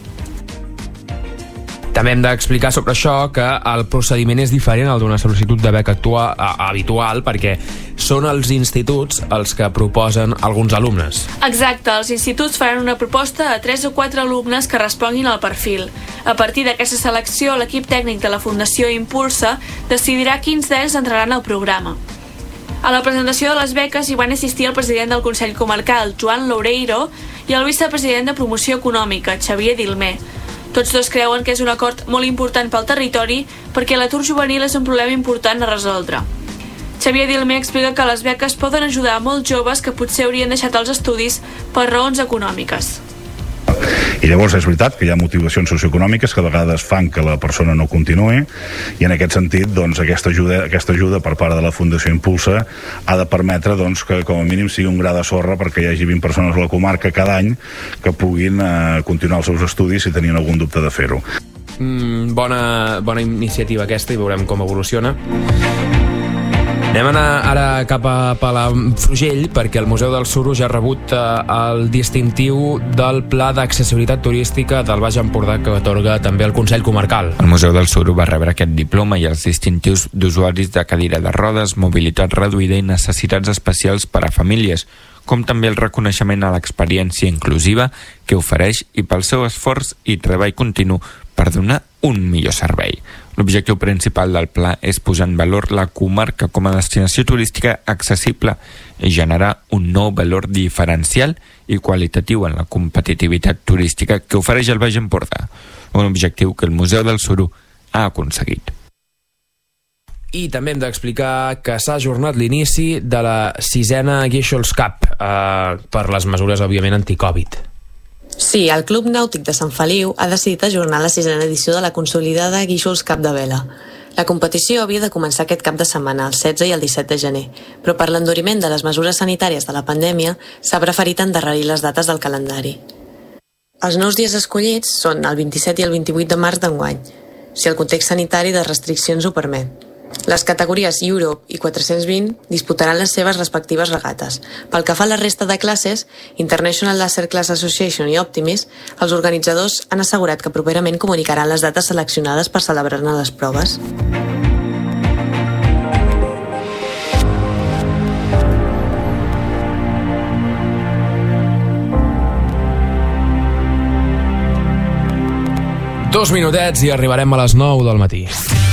També hem d'explicar sobre això que el procediment és diferent al d'una sol·licitud de beca actual, habitual, perquè són els instituts els que proposen alguns alumnes. Exacte, els instituts faran una proposta a tres o quatre alumnes que responguin al perfil. A partir d'aquesta selecció, l'equip tècnic de la Fundació Impulsa decidirà quins d'ells entraran al programa. A la presentació de les beques hi van assistir el president del Consell Comarcal, Joan Loureiro, i el vicepresident de Promoció Econòmica, Xavier Dilmé. Tots dos creuen que és un acord molt important pel territori perquè l'atur juvenil és un problema important a resoldre. Xavier Dilmé explica que les beques poden ajudar a molts joves que potser haurien deixat els estudis per raons econòmiques. I llavors és veritat que hi ha motivacions socioeconòmiques que a vegades fan que la persona no continuï, i en aquest sentit doncs, aquesta, ajuda, aquesta ajuda per part de la Fundació Impulsa ha de permetre doncs, que com a mínim sigui un gra de sorra perquè hi hagi vint persones a la comarca cada any que puguin eh, continuar els seus estudis si tenien algun dubte de fer-ho. Mm, bona, bona iniciativa aquesta, i veurem com evoluciona. Anem a anar ara cap a Palafrugell, perquè el Museu del Suro ja ha rebut eh, el distintiu del Pla d'Accessibilitat Turística del Baix Empordà, que atorga també el Consell Comarcal. El Museu del Suro va rebre aquest diploma i els distintius d'usuaris de cadira de rodes, mobilitat reduïda i necessitats especials per a famílies, com també el reconeixement a l'experiència inclusiva que ofereix i pel seu esforç i treball continu per donar un millor servei. L'objectiu principal del pla és posar en valor la comarca com a destinació turística accessible i generar un nou valor diferencial i qualitatiu en la competitivitat turística que ofereix el Baix Empordà, un objectiu que el Museu del Suro ha aconseguit. I també hem d'explicar que s'ha ajornat l'inici de la sisena Guíxols Cup eh, per les mesures, òbviament, anti-Covid. Sí, el Club Nàutic de Sant Feliu ha decidit ajornar la sisena edició de la consolidada Guíxols Cup de vela. La competició havia de començar aquest cap de setmana, el setze i el disset de gener, però per l'enduriment de les mesures sanitàries de la pandèmia s'ha preferit endarrerir les dates del calendari. Els nous dies escollits són el vint-i-set i el vint-i-vuit de març d'enguany, si el context sanitari de restriccions ho permet. Les categories Europe i quatre-cents vint disputaran les seves respectives regates. Pel que fa a la resta de classes, International Laser Class Association i Optimis, els organitzadors han assegurat que properament comunicaran les dates seleccionades per celebrar-ne les proves. Dos minutets i arribarem a les nou del matí.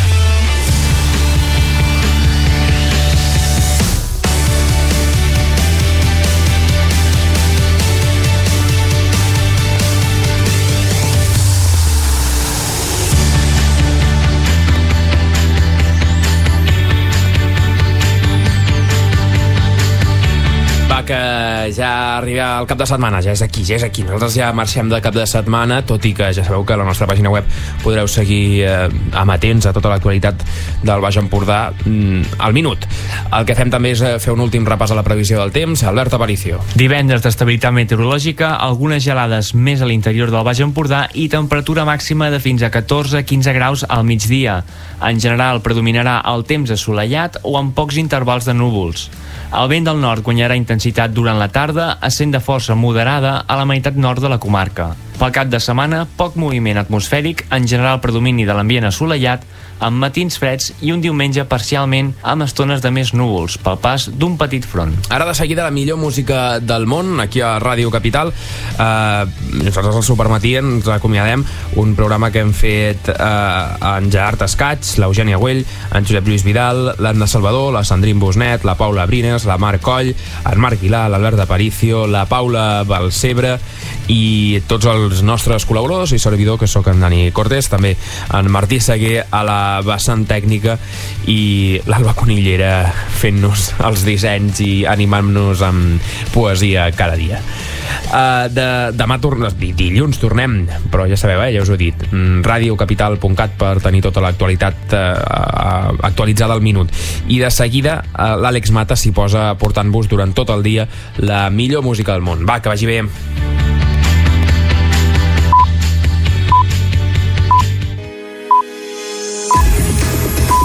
Que ja arriba el cap de setmana, ja és aquí, ja és aquí. Nosaltres ja marxem de cap de setmana, tot i que ja sabeu que a la nostra pàgina web podreu seguir eh, amatents a tota l'actualitat del Baix Empordà mm, al minut. El que fem també és fer un últim repàs a la previsió del temps. Albert Aparicio. Divendres d'estabilitat meteorològica, algunes gelades més a l'interior del Baix Empordà i temperatura màxima de fins a catorze a quinze graus al migdia. En general predominarà el temps assolellat o amb pocs intervals de núvols. El vent del nord guanyarà intensitat durant la tarda, essent de força moderada a la meitat nord de la comarca. Pel cap de setmana, poc moviment atmosfèric, en general predomini de l'ambient assolellat, amb matins freds i un diumenge parcialment amb estones de més núvols, pel pas d'un petit front. Ara de seguida la millor música del món, aquí a Ràdio Capital. Eh, nosaltres al Supermatí ens acomiadem, un programa que hem fet eh, en Gerard Escaig, l'Eugènia Güell, en Josep Lluís Vidal, l'Anna Salvador, la Sandrine Bosnet, la Paula Brines, la Marc Coll, en Marc Guilà, l'Albert Aparicio, la Paula Balcebre i tots els nostres col·laboradors i servidor, que sóc en Dani Cortés, també en Martí Seguer a la vessant tècnica i l'Alba Conillera fent-nos els dissenys i animant-nos amb poesia cada dia. Uh, de, demà tornem, dilluns tornem, però ja sabeu, eh, ja us ho he dit, radiocapital punt cat per tenir tota l'actualitat uh, actualitzada al minut. I de seguida uh, l'Àlex Mata s'hi posa portant-vos durant tot el dia la millor música del món. Va, que vagi bé.